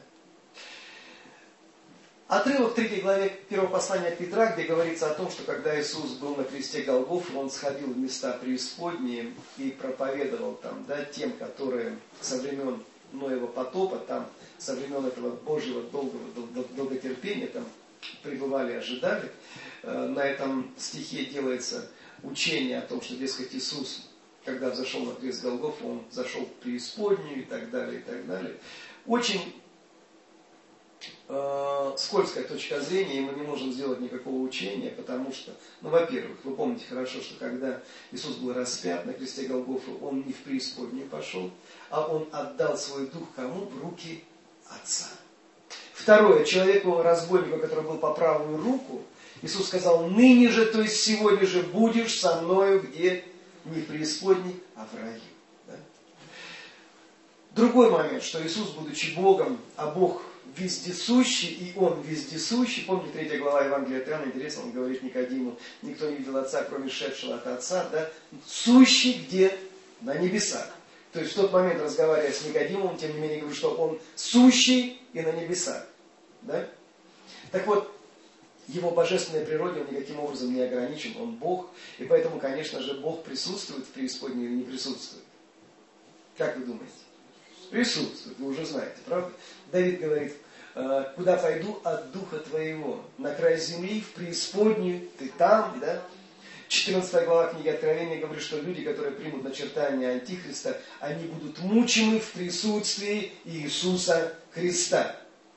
Отрывок в третьей главе первого послания Петра, где говорится о том, что когда Иисус был на кресте Голгофы, Он сходил в места преисподние и проповедовал там, да, тем, которые со времен Ноева потопа, там, со времен этого Божьего долгого долготерпения, там, пребывали, ожидали. На этом стихе делается учение о том, что, дескать, Иисус, когда взошел на крест Голгофы, Он зашел в преисподнюю и так далее, и так далее. Очень э, скользкая точка зрения, и мы не можем сделать никакого учения, потому что, ну, во-первых, вы помните хорошо, что когда Иисус был распят на кресте Голгофы, Он не в преисподнюю пошел, а Он отдал свой дух кому? В руки Отца. Второе, человеку, разбойнику, который был по правую руку, Иисус сказал: ныне же, то есть сегодня же будешь со мною, где не в преисподней, а в раю. Да? Другой момент, что Иисус, будучи Богом, а Бог вездесущий, и Он вездесущий. Помните, третья глава Евангелия от Иоанна, интересно, Он говорит Никодиму: никто не видел Отца, кроме шедшего от Отца, да? Сущий где? На небесах. То есть в тот момент, разговаривая с Никодимом, тем не менее, говорит, что Он сущий и на небесах. Да? Так вот, Его божественной природе Он никаким образом не ограничен, Он Бог, и поэтому, конечно же, Бог присутствует в преисподней или не присутствует. Как вы думаете? Присутствует, вы уже знаете, правда? Давид говорит: куда пойду от духа твоего? На край земли, в преисподнюю, ты там, да? четырнадцатая глава книги Откровения говорит, что люди, которые примут начертание Антихриста, они будут мучимы в присутствии Иисуса Христа.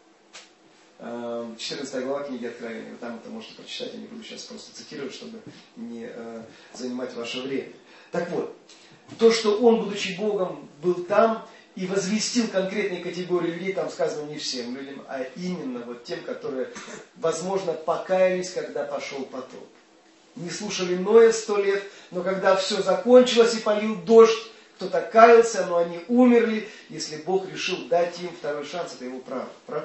четырнадцатая глава книги Откровения. Вы там это можете прочитать, я не буду сейчас просто цитировать, чтобы не э, занимать ваше время. Так вот, то, что Он, будучи Богом, был там и возвестил конкретные категории людей, там сказано не всем людям, а именно вот тем, которые, возможно, покаялись, когда пошел потоп. Не слушали Ноя сто лет, но когда все закончилось и полил дождь, кто-то каялся, но они умерли. Если Бог решил дать им второй шанс, это Его право. Правда?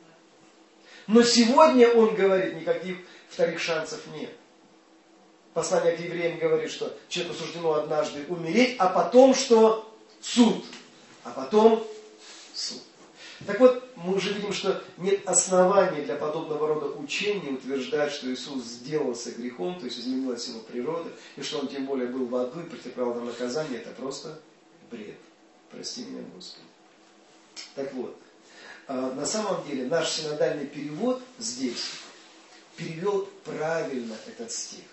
Но сегодня Он говорит, никаких вторых шансов нет. Послание к евреям говорит, что человеку суждено однажды умереть, а потом что? Суд. А потом суд. Так вот, мы уже видим, что нет оснований для подобного рода учений утверждать, что Иисус сделался грехом, то есть изменилась Его природа, и что Он тем более был в аду и претерпел там наказание. Это просто бред. Прости меня, Господи. Так вот. На самом деле наш синодальный перевод здесь перевел правильно этот стих.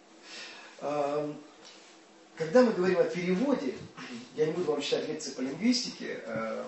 Когда мы говорим о переводе, я не буду вам читать лекции по лингвистике,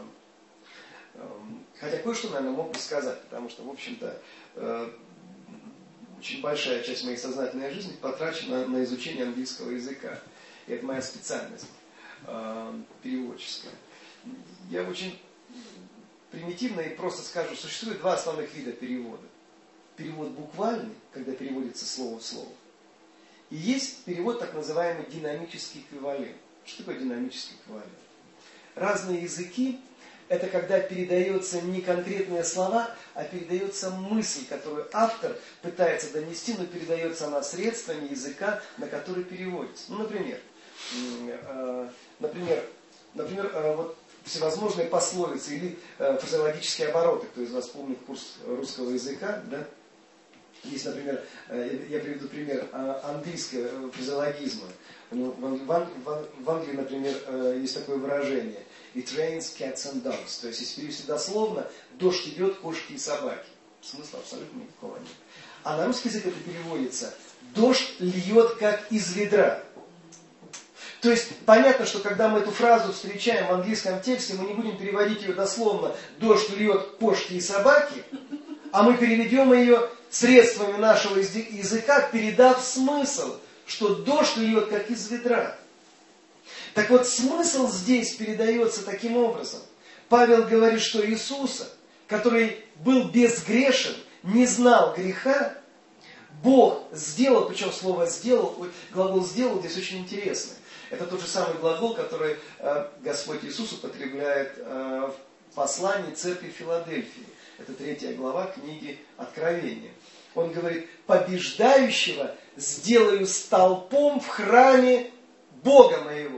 хотя кое-что, наверное, мог бы сказать, потому что, в общем-то, очень большая часть моей сознательной жизни потрачена на изучение английского языка. И это моя специальность переводческая. Я очень примитивно и просто скажу, существует два основных вида перевода. Перевод буквальный, когда переводится слово в слово. И есть перевод так называемый динамический эквивалент. Что такое динамический эквивалент? Разные языки – это когда передается не конкретные слова, а передается мысль, которую автор пытается донести, но передается она средствами языка, на который переводится. Ну, например, например, например, вот всевозможные пословицы или э, фразеологические обороты. Кто из вас помнит курс русского языка, да? Есть, например, э, я приведу пример э, английского фразеологизма. Ну, в, в, в, в Англии, например, э, есть такое выражение: it rains cats and dogs. То есть, если перевести дословно, дождь идет, кошки и собаки. Смысла абсолютно никакого нет. А на русский язык это переводится: дождь льет, как из ведра. То есть, понятно, что когда мы эту фразу встречаем в английском тексте, мы не будем переводить ее дословно «дождь льет, кошки и собаки», а мы переведем ее средствами нашего языка, передав смысл, что дождь льет, как из ведра. Так вот, смысл здесь передается таким образом. Павел говорит, что Иисуса, который был безгрешен, не знал греха, Бог сделал, причем слово «сделал», глагол «сделал» здесь очень интересный. Это тот же самый глагол, который э, Господь Иисус употребляет э, в послании церкви Филадельфии. Это третья глава книги Откровения. Он говорит: побеждающего сделаю столпом в храме Бога моего.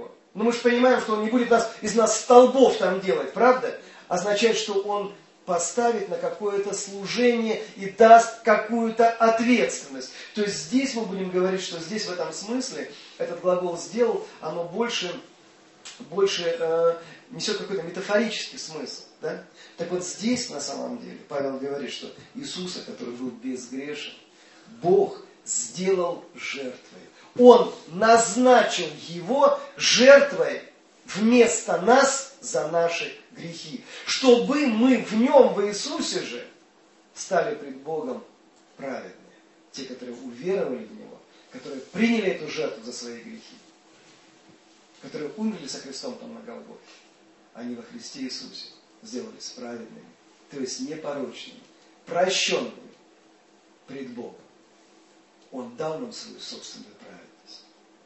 мы же понимаем, что Он не будет нас, из нас столбов там делать, правда? Означает, что Он поставит на какое-то служение и даст какую-то ответственность. То есть здесь мы будем говорить, что здесь в этом смысле этот глагол «сделал», оно больше, больше э, несет какой-то метафорический смысл. Да? Так вот здесь на самом деле Павел говорит, что Иисуса, который был безгрешен, Бог сделал жертвой. Он назначил Его жертвой вместо нас за наши грехи. Чтобы мы в Нем, в Иисусе же, стали пред Богом праведными. Те, которые уверовали в Него, которые приняли эту жертву за свои грехи, которые умерли со Христом там на Голгофе, они во Христе Иисусе сделались праведными, то есть непорочными, прощенными пред Богом. Он дал нам свою собственную праведность.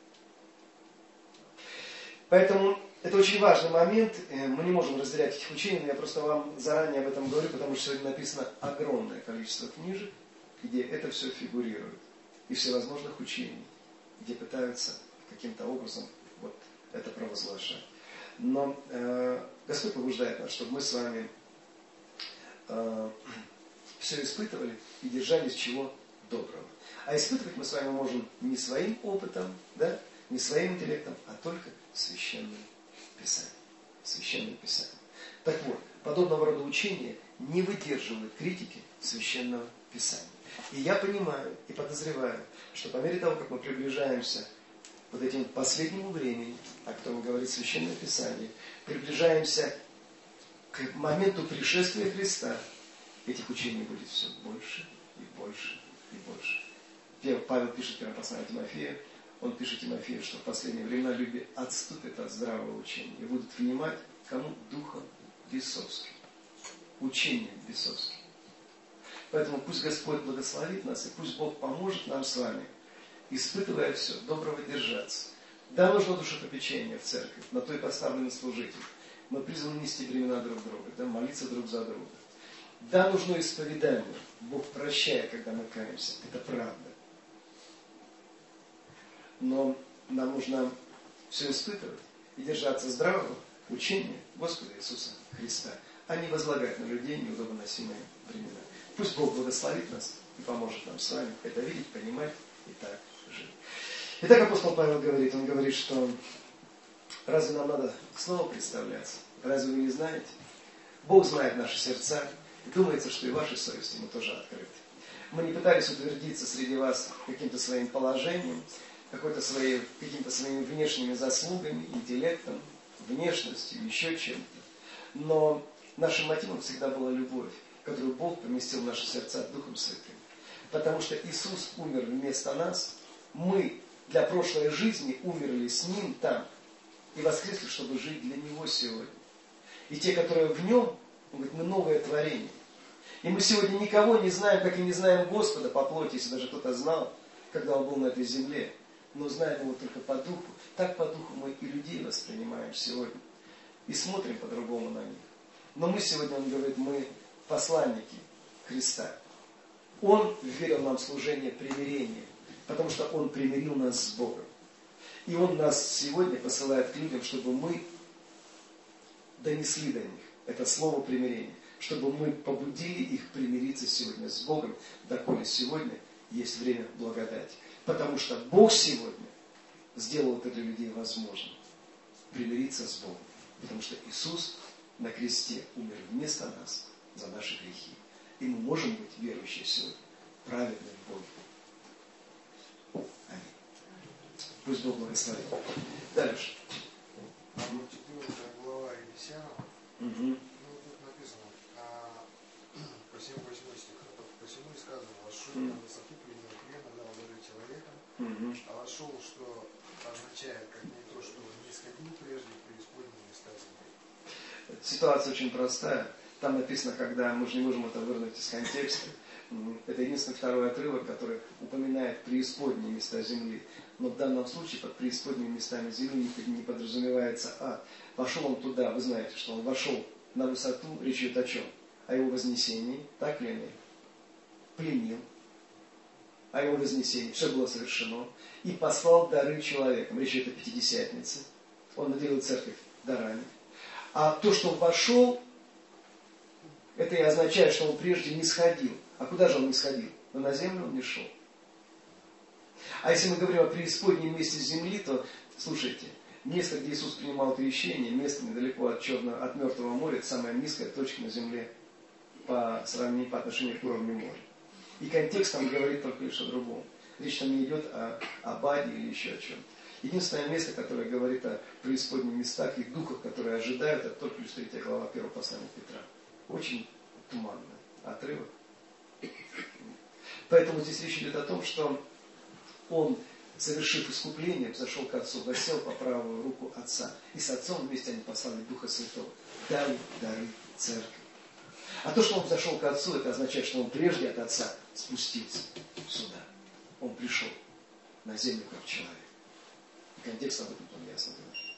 Поэтому это очень важный момент. Мы не можем разделять этих учений, но я просто вам заранее об этом говорю, потому что сегодня написано огромное количество книжек, где это все фигурирует. И всевозможных учений, где пытаются каким-то образом вот это провозглашать. Но э, Господь побуждает нас, чтобы мы с вами э, все испытывали и держались чего доброго. А испытывать мы с вами можем не своим опытом, да, не своим интеллектом, а только Священным Писанием. Священным Писанием. Так вот, подобного рода учения не выдерживают критики Священного Писания. И я понимаю и подозреваю, что по мере того, как мы приближаемся вот этим последнему времени, о котором говорит Священное Писание, приближаемся к моменту пришествия Христа, этих учений будет все больше и больше и больше. Павел пишет в первом послании Тимофею, он пишет Тимофею, что в последние времена люди отступят от здравого учения и будут внимать кому? Духом бесовским, учением бесовским. Поэтому пусть Господь благословит нас, и пусть Бог поможет нам с вами, испытывая все, доброго держаться. Да, нужно душепопечение в церкви, на то и поставлены служители. Мы призваны нести бремена друг друга, да, молиться друг за друга. Да, нужно исповедание. Бог прощает, когда мы каемся. Это правда. Но нам нужно все испытывать и держаться здравого учения Господа Иисуса Христа, а не возлагать на людей неудобоносимые бремена. Пусть Бог благословит нас и поможет нам с вами это видеть, понимать и так жить. Итак, апостол Павел говорит, он говорит, что разве нам надо снова представляться? Разве вы не знаете? Бог знает наши сердца, и думается, что и ваши совести ему тоже открыты. Мы не пытались утвердиться среди вас каким-то своим положением, какой-то своей, какими-то своими внешними заслугами, интеллектом, внешностью, еще чем-то. Но нашим мотивом всегда была любовь, которую Бог поместил в наши сердца Духом Святым. Потому что Иисус умер вместо нас, мы для прошлой жизни умерли с Ним там и воскресли, чтобы жить для Него сегодня. И те, которые в Нем, Он говорит, мы новое творение. И мы сегодня никого не знаем, как и не знаем Господа по плоти, если даже кто-то знал, когда Он был на этой земле. Но знаем Его только по Духу. Так по Духу мы и людей воспринимаем сегодня. И смотрим по-другому на них. Но мы сегодня, Он говорит, мы посланники Христа. Он верил нам служение примирения, потому что Он примирил нас с Богом. И Он нас сегодня посылает к людям, чтобы мы донесли до них это слово примирения, чтобы мы побудили их примириться сегодня с Богом, доколе сегодня есть время благодати. Потому что Бог сегодня сделал это для людей возможным. Примириться с Богом. Потому что Иисус на кресте умер вместо нас за наши грехи. И мы можем быть верующие сегодня, праведны в Боге. Аминь. Пусть Бог благословит. Дальше. А вот четвертая глава Ефесянам, угу. Ну тут написано, а, по всему восьмой стих, по всему и сказано, вошел на высоту пренебрежения, дал дары человеком, угу. А вошел, что означает, как не то, что не сходил прежде преисподние места земли. Ситуация очень простая. Там написано, когда мы же не можем это вырвать из контекста. Это единственный второй отрывок, который упоминает преисподние места земли. Но в данном случае под преисподними местами земли не подразумевается ад. Вошел он туда, вы знаете, что он вошел на высоту, речь идет о чем? О его вознесении, так ли нет? Пленил, о его вознесении, все было совершено. И послал дары человекам, речь идет о Пятидесятнице. Он наделил церковь дарами. А то, что он вошел, это и означает, что он прежде не сходил. А куда же он не сходил? Но на землю он не шел. А если мы говорим о преисподнем месте земли, то, слушайте, место, где Иисус принимал крещение, место недалеко от Черного, от Мертвого моря, это самая низкая точка на земле по сравнению, по отношению к уровню моря. И контекст там говорит только лишь о другом. Речь там не идет о, о Баде или еще о чем-то. Единственное место, которое говорит о преисподних местах и духах, которые ожидают, это только лишь третья глава первого послания Петра. Очень туманный отрывок. Поэтому здесь речь идет о том, что он, совершив искупление, взошел к Отцу, воссел по правую руку Отца. И с Отцом вместе они послали Духа Святого. Дали дары церкви. А то, что он взошел к Отцу, это означает, что он прежде от Отца спустился сюда. Он пришел на землю как человек. И контекст об этом там ясно говорит.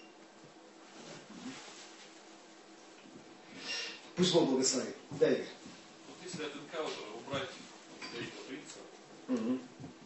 Пусть Бог благословит. Да, Игорь. Вот если от энкаунтера убрать третьего принца, Угу.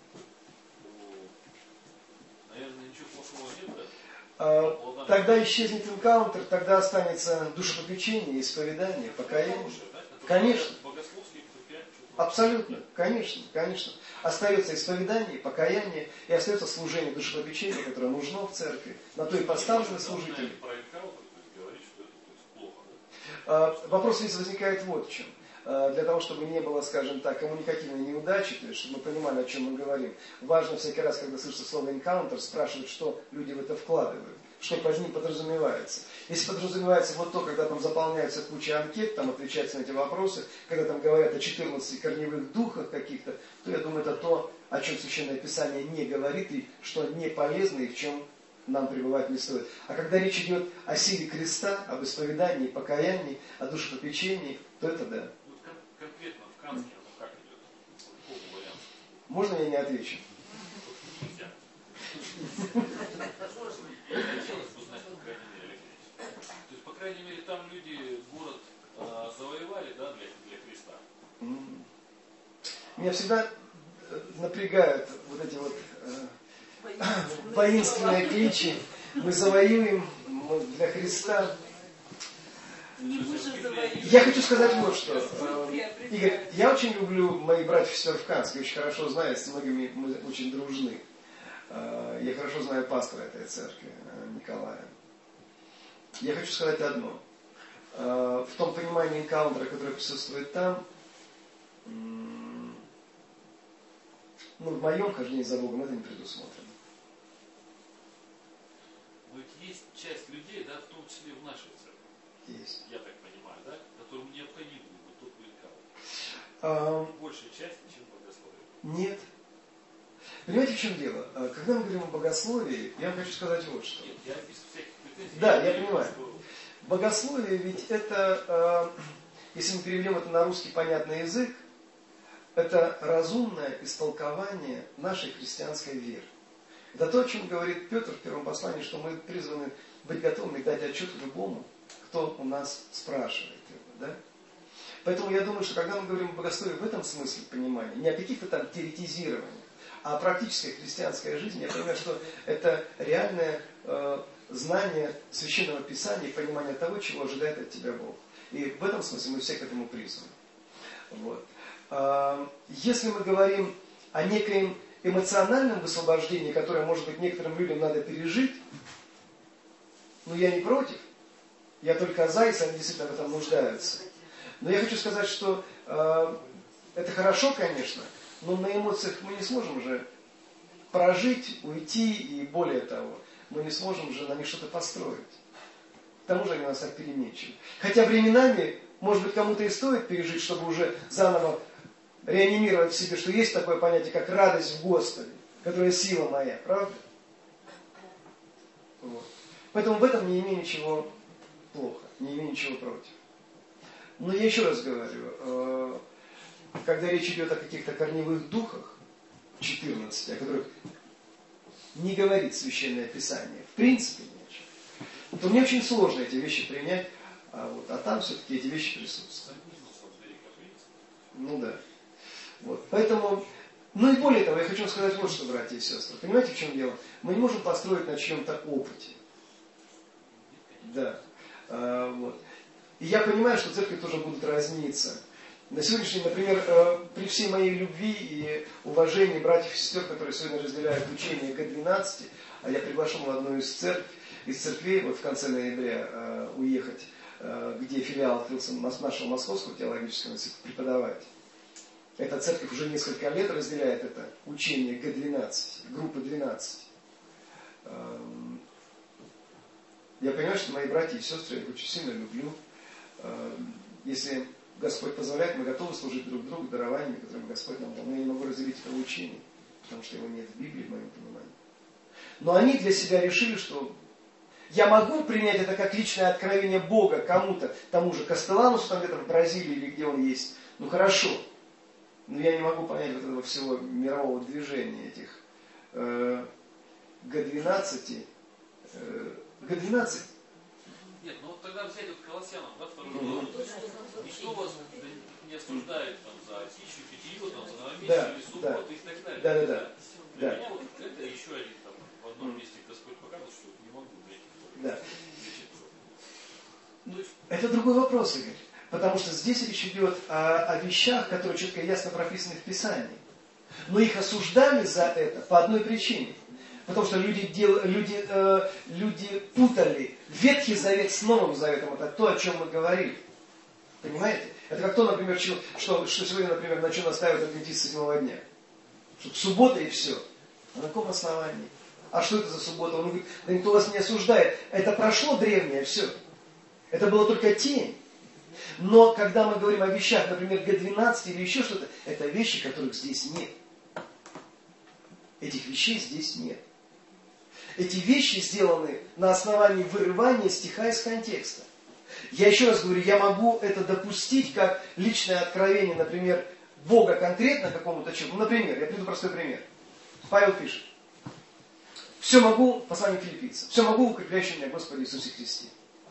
то, наверное, ничего плохого нет, да? А, тогда исчезнет энкаунтер, тогда останется душепопечение, исповедание, покаяние. Хорошее, да? Это Конечно. богословские предприятия, что-то. Абсолютно, конечно, конечно. Остается исповедание, покаяние, и остается служение душепопечения, которое нужно в церкви. На то и поставлены служители. Про энкаунтер, то есть говорить, что это то есть, плохо, да? А, вопрос здесь возникает вот в чем. А, для того, чтобы не было, скажем так, коммуникативной неудачи, то есть, чтобы мы понимали, о чем мы говорим, важно всякий раз, когда слышится слово «энкаунтер», спрашивать, что люди в это вкладывают, что под ним подразумевается. Если подразумевается вот то, когда там заполняется куча анкет, там отвечается на эти вопросы, когда там говорят о четырнадцати корневых духах каких-то, то я думаю, это то, о чем Священное Писание не говорит, и что не полезно, и в чем нам пребывать не стоит. А когда речь идет о силе креста, об исповедании, покаянии, о душепопечении, то это да. Вот кон- конкретно в Канске оно как идет? Вот какого варианта? Можно я не отвечу? Нельзя. Хотелось бы знать, по крайней мере, Алексей. То есть, по крайней мере, там люди город а, завоевали, да, для, для креста. М. Меня всегда э, напрягают вот эти вот э, воинственные кличи. Мы завоюем мы для Христа. Не мы же завоюем. Я хочу сказать вот что. Э, Игорь, я очень люблю моих братьев и сестер в Канске, очень хорошо знаю, с многими мы очень дружны. Э, я хорошо знаю пастора этой церкви, э, Николая. Я хочу сказать одно. Э, в том понимании энкаунтера, которое присутствует там, м, ну, в моем хождении за Богом это не предусмотрено. Но ведь есть часть людей, да, в том числе в нашей церкви, Есть. я так понимаю, да, которым необходим вот тот энкаунтер. А, Большая часть, чем богословие. нет. Понимаете, в чем дело? А, когда мы говорим о богословии, я вам хочу сказать вот что. Нет, я без всяких претензий. Да, я говорю, понимаю. что Богословие ведь это, э, если мы переведем это на русский понятный язык, это разумное истолкование нашей христианской веры. Это то, о чем говорит Петр в первом послании, что мы призваны быть готовыми дать отчет любому, кто у нас спрашивает его. Да? Поэтому я думаю, что когда мы говорим о богословии в этом смысле понимания, не о каких-то там теоретизированиях, а о практической христианской жизни, я понимаю, что это реальное э, знание Священного Писания и понимание того, чего ожидает от тебя Бог. И в этом смысле мы все к этому призваны. Вот. Если мы говорим о некоем эмоциональном высвобождении, которое, может быть, некоторым людям надо пережить, ну, я не против. Я только за, если они действительно в этом нуждаются. Но я хочу сказать, что э, это хорошо, конечно, но на эмоциях мы не сможем уже прожить, уйти, и более того, мы не сможем уже на них что-то построить. К тому же они нас так переменчивы. Хотя временами, может быть, кому-то и стоит пережить, чтобы уже заново реанимировать в себе, что есть такое понятие, как радость в Господе, которая сила моя, правда? Вот. Поэтому в этом не имею ничего плохо, не имею ничего против. Но я еще раз говорю, когда речь идет о каких-то корневых духах, четырнадцати, о которых не говорит Священное Писание, в принципе ничего, то мне очень сложно эти вещи принять, а, вот, а там все-таки эти вещи присутствуют. Ну да. Вот. Поэтому, ну и более того, я хочу сказать вот что, братья и сестры. Понимаете, в чем дело? Мы не можем построить на чьем-то опыте. Да. А, вот. И я понимаю, что церкви тоже будут разниться. На сегодняшний день, например, при всей моей любви и уважении братьев и сестер, которые сегодня разделяют учение Г двенадцать, а я приглашен в одну из, церкв, из церквей вот в конце ноября э, уехать, э, где филиал открылся нашего Московского теологического института, преподавать. Эта церковь уже несколько лет разделяет это учение Г двенадцать, группы двенадцать. Э, я понимаю, что мои братья и сестры, я их очень сильно люблю. Э, если Господь позволяет, мы готовы служить друг другу дарованиями, которыми Господь нам дал. Но я не могу разделить это учение, потому что его нет в Библии, в моем понимании. Но они для себя решили, что я могу принять это как личное откровение Бога кому-то, тому же Кастелланусу, там где-то в Бразилии или где он есть. Ну хорошо, но я не могу понять вот этого всего мирового движения этих э, Г двенадцать. Э, Г двенадцать. Нет, ну вот тогда взять вот Колоссянам, да, второй главу. Никто вас не осуждает там, за пищу, питье, там, за новомесячие да, или субботу да. и так далее. Да, да, да. Для да. меня вот это еще один там, в одном месте Господь показывает, что не могу взять. Да. Это другой вопрос, Игорь. Потому что здесь речь идет о, о вещах, которые четко и ясно прописаны в Писании. Но их осуждали за это по одной причине. Потому что люди, дел, люди, э, люди путали Ветхий Завет с Новым Заветом. Это то, о чем мы говорили. Понимаете? Это как то, например, что, что, что сегодня, например, на что настаивают адвентисты седьмого дня. Что суббота и все. А на каком основании? А что это за суббота? Он говорит, да никто вас не осуждает. Это прошло древнее, все. Это было только тень. Но когда мы говорим о вещах, например, Г двенадцать или еще что-то, это вещи, которых здесь нет. Этих вещей здесь нет. Эти вещи сделаны на основании вырывания стиха из контекста. Я еще раз говорю, я могу это допустить как личное откровение, например, Бога конкретно какому-то человеку. Ну, например, я приведу простой пример. Павел пишет. Все могу, послание филиппийцам, все могу в укрепляющем меня Господе Иисусе Христе.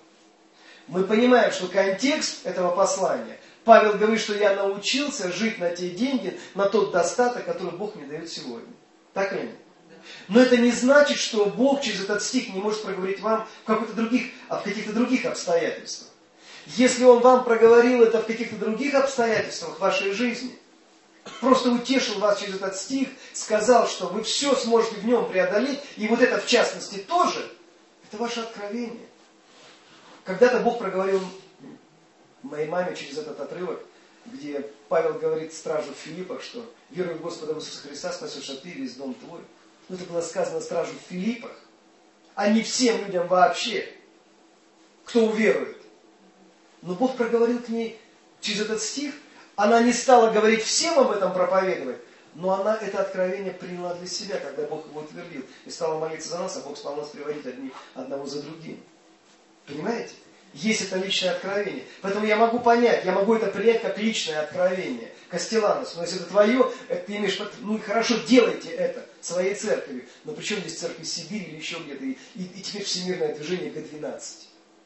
Мы понимаем, что контекст этого послания, Павел говорит, что я научился жить на те деньги, на тот достаток, который Бог мне дает сегодня. Так или нет? Но это не значит, что Бог через этот стих не может проговорить вам в, каких-то других, в каких-то других обстоятельствах. Если Он вам проговорил это в каких-то других обстоятельствах вашей жизни, просто утешил вас через этот стих, сказал, что вы все сможете в нем преодолеть, и вот это в частности тоже, это ваше откровение. Когда-то Бог проговорил моей маме через этот отрывок, где Павел говорит стражу в Филиппах, что веруй в Господа Иисуса Христа, спасешь ты весь дом твой. Но это было сказано стражу в Филиппах, а не всем людям вообще, кто уверует. Но Бог проговорил к ней через этот стих, она не стала говорить всем об этом проповедовать, но она это откровение приняла для себя, когда Бог его утвердил, и стала молиться за нас, а Бог стал нас приводить одни, одного за другим. Понимаете? Есть это личное откровение. Поэтому я могу понять, я могу это принять как личное откровение. Кастелланус, но если это твое, это ты имеешь, ну хорошо, делайте это своей церковью. Но при чем здесь церковь Сибири или еще где-то, и, и, и теперь всемирное движение Г двенадцать.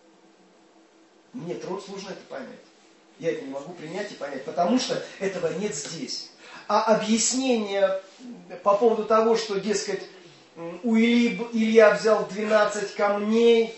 Мне труд сложно это понять. Я это не могу принять и понять, потому что этого нет здесь. А объяснение по поводу того, что, дескать, у Ильи, Илья взял двенадцать камней,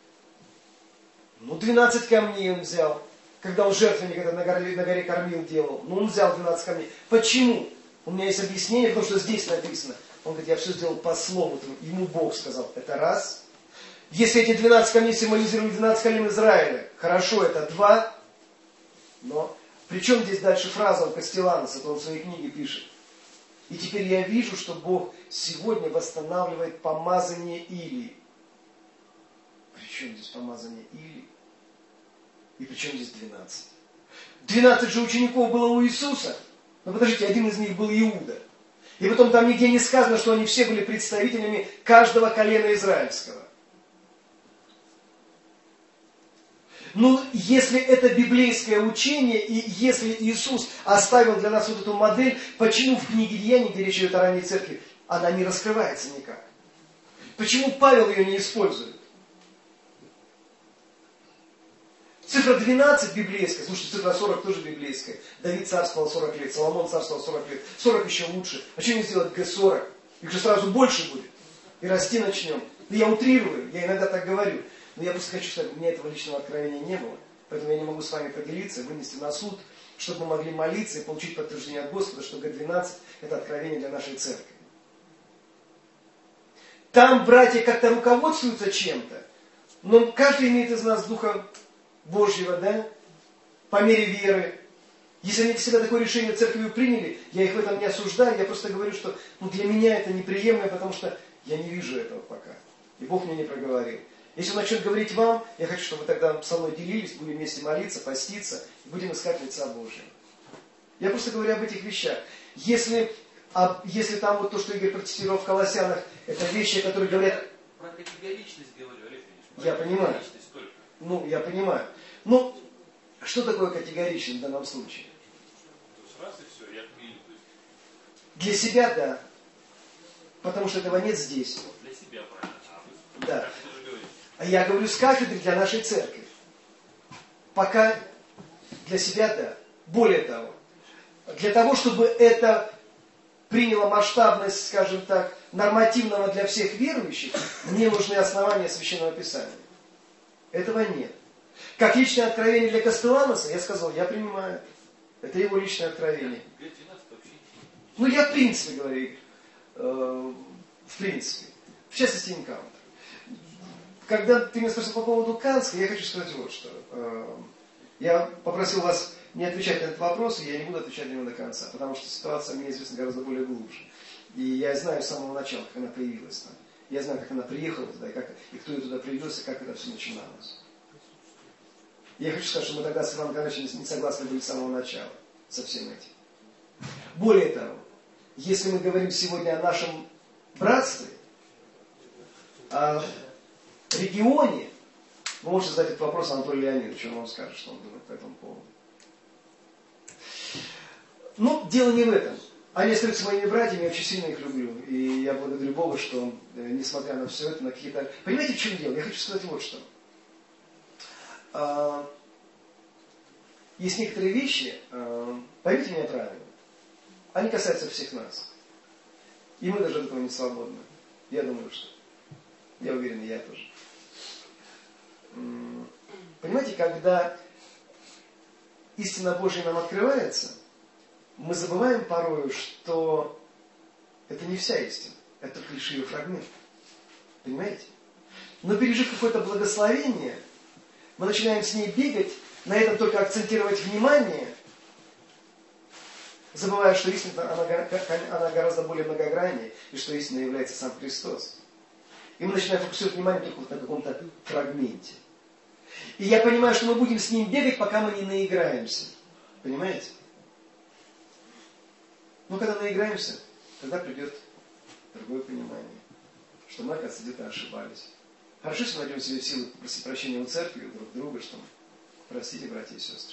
ну, двенадцать камней он взял, когда он жертвенник это на горе, на горе кормил делал. Ну, он взял двенадцать камней. Почему? У меня есть объяснение, потому что здесь написано. Он говорит, я все сделал по слову. Ему Бог сказал. Это раз. Если эти двенадцать камней символизируют двенадцать колен Израиля, хорошо, это два. Но при чем здесь дальше фраза у Кастеллануса, это он в своей книге пишет. И теперь я вижу, что Бог сегодня восстанавливает помазание Илии. При чем здесь помазание Илии? И при чем здесь двенадцать? двенадцать же учеников было у Иисуса. Но подождите, один из них был Иуда. И потом там нигде не сказано, что они все были представителями каждого колена израильского. Ну, если это библейское учение, и если Иисус оставил для нас вот эту модель, почему в книге Деяний, где речь идет о ранней церкви, она не раскрывается никак? Почему Павел ее не использует? Цифра двенадцать библейская, слушайте, цифра сорок тоже библейская. Давид царствовал сорок лет, Соломон царствовал сорок лет. сорок еще лучше. А что не сделать Г сорок? Их же сразу больше будет. И расти начнем. Но я утрирую, я иногда так говорю. Но я просто хочу сказать, у меня этого личного откровения не было. Поэтому я не могу с вами поделиться, вынести на суд, чтобы мы могли молиться и получить подтверждение от Господа, что Г двенадцать это откровение для нашей церкви. Там братья как-то руководствуются чем-то, но каждый имеет из нас Духа Божьего, да? По мере веры. Если они для себя такое решение церковью приняли, я их в этом не осуждаю, я просто говорю, что ну, для меня это неприемлемо, потому что я не вижу этого пока. И Бог мне не проговорил. Если Он начнет говорить вам, я хочу, чтобы вы тогда со мной делились, будем вместе молиться, поститься, и будем искать лица Божьего. Я просто говорю об этих вещах. Если, а, если там вот то, что Игорь протестировал в Колоссянах, это вещи, которые говорят... Про категоричность говорю, Олег Ильич. Я понимаю. Только. Ну, я понимаю. Ну, что такое категоричность в данном случае? То есть раз и все, я отмерил. Для себя, да. Потому что этого нет здесь. Для себя, правильно. А вы, да. Как это же говорите? А я говорю с кафедры для нашей церкви. Пока для себя, да. Более того, для того, чтобы это приняло масштабность, скажем так, нормативного для всех верующих, мне нужны основания Священного Писания. Этого нет. Как личное откровение для Кастеланоса, я сказал, я принимаю. Это его личное откровение. Ну, я в принципе говорю, э, в принципе. В частности, энкаунтер. Когда ты меня спросил по поводу Канской, я хочу сказать вот что. Э, я попросил вас не отвечать на этот вопрос, и я не буду отвечать на него до конца, потому что ситуация мне известна гораздо более глубже. И я знаю с самого начала, как она появилась там. Я знаю, как она приехала туда, и, как, и кто ее туда привез, и как это все начиналось. Я хочу сказать, что мы тогда с Иваном Николаевичем не согласны были с самого начала со всем этим. Более того, если мы говорим сегодня о нашем братстве, о регионе, вы можете задать этот вопрос Анатолию Леонидовичу, он вам скажет, что он думает по этому поводу. Но дело не в этом. Они остаются моими братьями, я очень сильно их люблю. И я благодарю Бога, что, несмотря на все это, на какие-то... Понимаете, в чем дело? Я хочу сказать вот что. А, есть некоторые вещи, а, поймите меня правильно, они касаются всех нас. И мы даже от этого не свободны. Я думаю, что. Я уверен, и я тоже. Понимаете, когда истина Божья нам открывается, мы забываем порою, что это не вся истина, это только лишь ее фрагмент. Понимаете? Но пережив какое-то благословение, мы начинаем с ней бегать, на этом только акцентировать внимание, забывая, что истина она, она гораздо более многограннее, и что истина является сам Христос. И мы начинаем фокусировать внимание только вот на каком-то фрагменте. И я понимаю, что мы будем с ним бегать, пока мы не наиграемся. Понимаете? Но когда наиграемся, тогда придет другое понимание, что мы, оказывается, где-то ошибались. Хорошо, если мы найдем себе силы просить прощения у церкви, у друг друга, что простите, братья и сестры.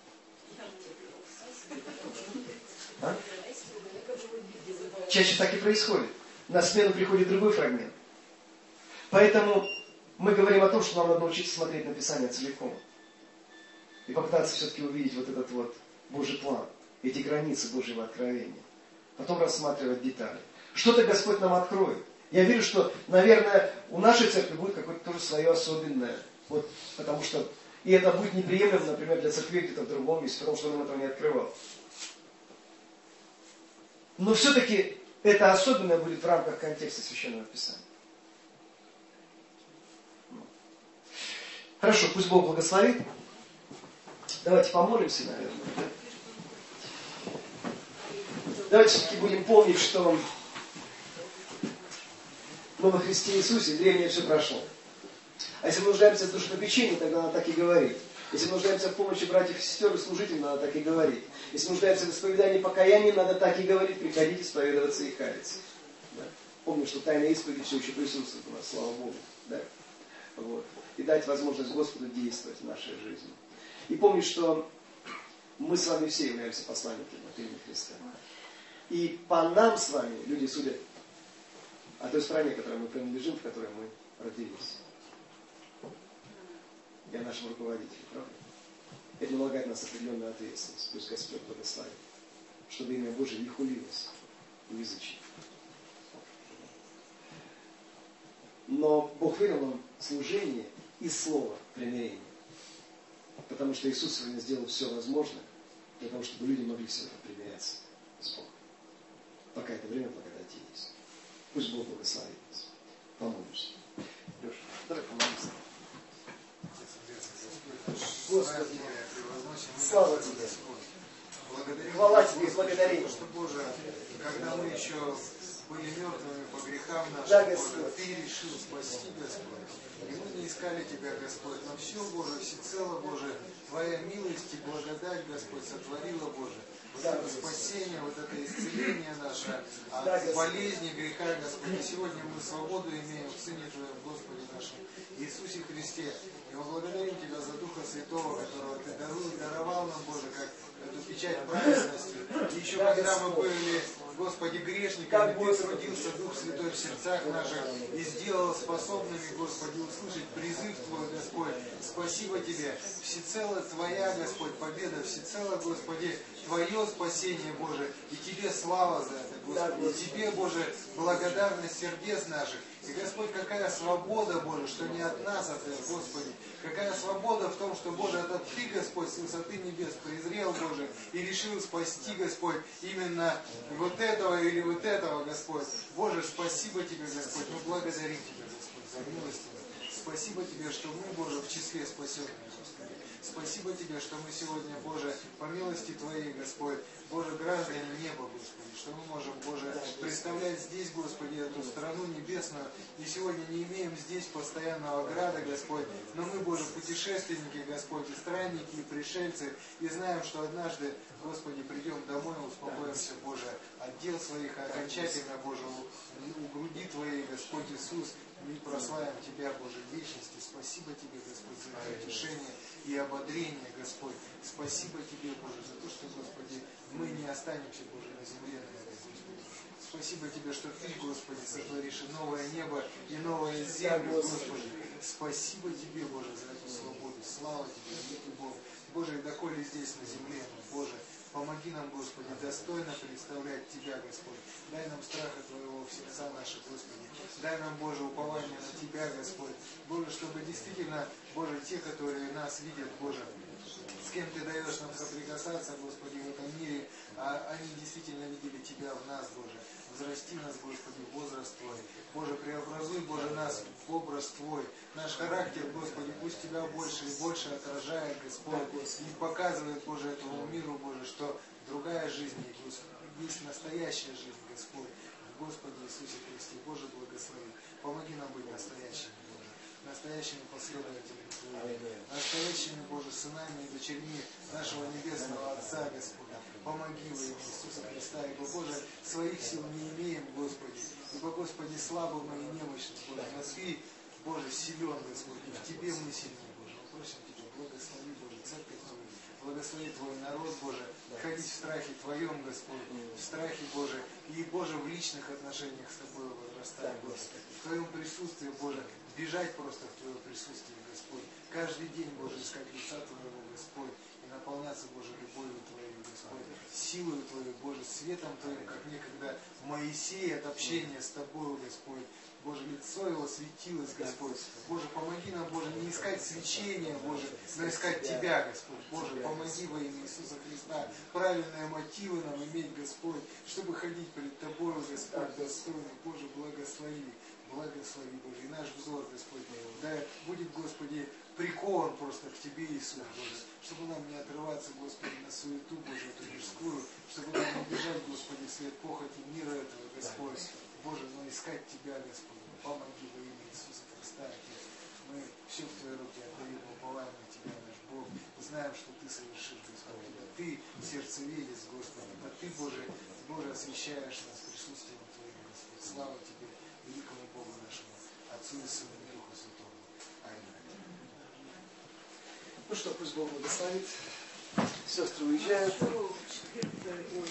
А? Чаще так и происходит. На смену приходит другой фрагмент. Поэтому мы говорим о том, что нам надо научиться смотреть на Писание целиком. И попытаться все-таки увидеть вот этот вот Божий план, эти границы Божьего откровения. Потом рассматривать детали. Что-то Господь нам откроет. Я верю, что, наверное, у нашей церкви будет какое-то тоже свое особенное. Вот, потому что, и это будет неприемлемо, например, для церкви где-то в другом месте, потому что он нам этого не открывал. Но все-таки это особенное будет в рамках контекста Священного Писания. Хорошо, пусть Бог благословит. Давайте помолимся, наверное. Давайте все-таки будем помнить, что мы во Христе Иисусе, древнее все прошло. А если мы нуждаемся в душепопечении, тогда надо так и говорить. Если мы нуждаемся в помощи братьев и сестер и служителей, надо так и говорить. Если мы нуждаемся в исповедании и покаянии, надо так и говорить. Приходите исповедоваться и каяться. Да? Помню, что тайная исповедь все еще присутствует у нас, слава Богу. Да? Вот. И дать возможность Господу действовать в нашей жизни. И помню, что мы с вами все являемся посланниками от имени Христа. И по нам с вами люди судят о той стране, которой мы принадлежим, в которой мы родились. И о нашем руководителе, правда? Это налагает на нас определенную ответственность. Пусть Господь благословит, чтобы имя Божие не хулилось в язычнике. Но Бог верил нам служение и слово примирения. Потому что Иисус сегодня сделал все возможное для того, чтобы люди могли сегодня примиряться с Богом. Пока это время благодати есть. Пусть Бог благословит нас. Помолимся. Леша, давай помолимся. Господи, слава Тебе. Благодарим Хвала Тебя, Тебе и благодарение. Что, Боже, когда мы еще были мертвыми по грехам нашим, Да, Боже, Господь. Ты решил спасти, Господь. И мы не искали Тебя, Господь, но все, Боже, всецело, Боже, Твоя милость и благодать, Господь, сотворила, Боже. Вот Да, это Господь. спасение, вот это исцеление наше от Да, Господь. болезни, греха, Господь. И сегодня мы свободу имеем в Сыне Твоем, Господе нашем, Иисусе Христе. И мы благодарим Тебя за Духа Святого, которого Ты даруй, даровал нам, Боже, как эту печать праведности. И еще Да, когда мы Господь. были, Господи, грешниками, Так, Ты Господи. трудился, Дух Святой, в сердцах наших и сделал способными, Господи, услышать призыв Твой, Господь. Спасибо Тебе. Всецело Твоя, Господь, победа, всецело, Господи, Твое спасение, Боже. И Тебе слава за это, Господи. И Тебе, Боже, благодарность сердец наших. И, Господь, какая свобода, Боже, что не от нас, а Ты, Господи. Какая свобода в том, что, Боже, это Ты, Господь, с высоты небес презрел, Боже, и решил спасти, Господь, именно вот этого или вот этого, Господь. Боже, спасибо Тебе, Господь. Мы благодарим Тебя, Господь, за милость Твою. Спасибо Тебе, что мы, Боже, в числе спасенных, Господи. Спасибо Тебе, что мы сегодня, Боже, по милости Твоей, Господь, Боже, граждане неба, Господи, что мы можем, Боже, представлять здесь, Господи, эту страну небесную, и сегодня не имеем здесь постоянного града, Господь, но мы, Боже, путешественники, Господь, и странники, и пришельцы, и знаем, что однажды, Господи, придем домой, успокоимся, Боже, от дел своих, окончательно, Боже, у, у груди Твоей, Господь Иисус, мы прославим Тебя, Боже, в вечности. Спасибо Тебе, Господь, за это утешение и ободрение, Господь. Спасибо Тебе, Боже, за то, что, Господи, мы не останемся, Боже, на земле, Господи. Спасибо Тебе, что Ты, Господи, сотворишь и новое небо, и новое землю, Господи. Спасибо Тебе, Боже, за эту свободу. Слава Тебе, великий Бог. Боже, и доколе здесь, на земле, Боже, помоги нам, Господи, достойно представлять Тебя, Господь. Дай нам страха Твоего в сердца наши, Господи. Дай нам, Боже, упование на Тебя, Господь. Боже, чтобы действительно, Боже, те, которые нас видят, Боже, с кем Ты даешь нам соприкасаться, Господи, в этом мире, а они действительно видели Тебя в нас, Боже. Взрасти нас, Господи, в возраст Твой. Боже, преобразуй, Боже, нас в образ Твой. Наш характер, Господи, пусть Тебя больше и больше отражает, Господь, и показывает, Боже, этому миру, Боже, что другая жизнь есть настоящая жизнь, Господь. Господи Иисусе Христе, Боже, благослови. Помоги нам быть настоящими, Боже, настоящими последователями Твоими, настоящими, Боже, сынами и дочерьми нашего Небесного Отца, Господь. Помоги во имя Иисуса Христа, ибо, Боже, своих сил не имеем, Господи, ибо, Господи, слабы мы и немощны, Боже, но Ты, Боже, силен, Господь, и в Тебе мы сильны, Боже. Мы просим Тебя, благослови, Боже, церковь Твою, благослови Твой народ, Боже, ходить в страхе Твоем, Господь, в страхе, Боже, и, Боже, в личных отношениях с Тобой возрастать, Господь. В Твоем присутствии, Боже, бежать просто в Твое присутствие, Господь. Каждый день, Боже, искать лица Твоего, Господь, и наполняться, Боже, любовью Твоей, Господь, силою Твоей, Боже, светом Твоим, как некогда Моисей от общения с Тобою, Господь. Боже, лицо его светилось, Господь. Боже, помоги нам, Боже, не искать свечения, Боже, но искать Тебя, Господь. Боже, помоги во имя Иисуса Христа правильные мотивы нам иметь, Господь, чтобы ходить перед Тобою, Господь, достойно. Боже, благослови, благослови, Боже. И наш взор, Господь, да будет, Господи, прикован просто к Тебе, Иисус, Боже, чтобы нам не отрываться, Господи, на суету, Боже, эту мирскую, чтобы нам не бежать, Господи, вслед похоти мира этого, Господь. Боже, но искать Тебя, Господь, помоги во имя Иисуса Христа, Отец. Мы все в Твои руки отдаем, уповаем на Тебя, наш Бог, знаем, что Ты совершишь, Господь. Да Ты сердцеведец, Господи, да Ты, Боже, Боже, освящаешь нас присутствием Твоим, Господь. Слава Тебе, великому Богу нашему, Отцу и Сыну и Духу Святому. Аминь. Ну что, пусть Бог благословит. Сестры уезжают.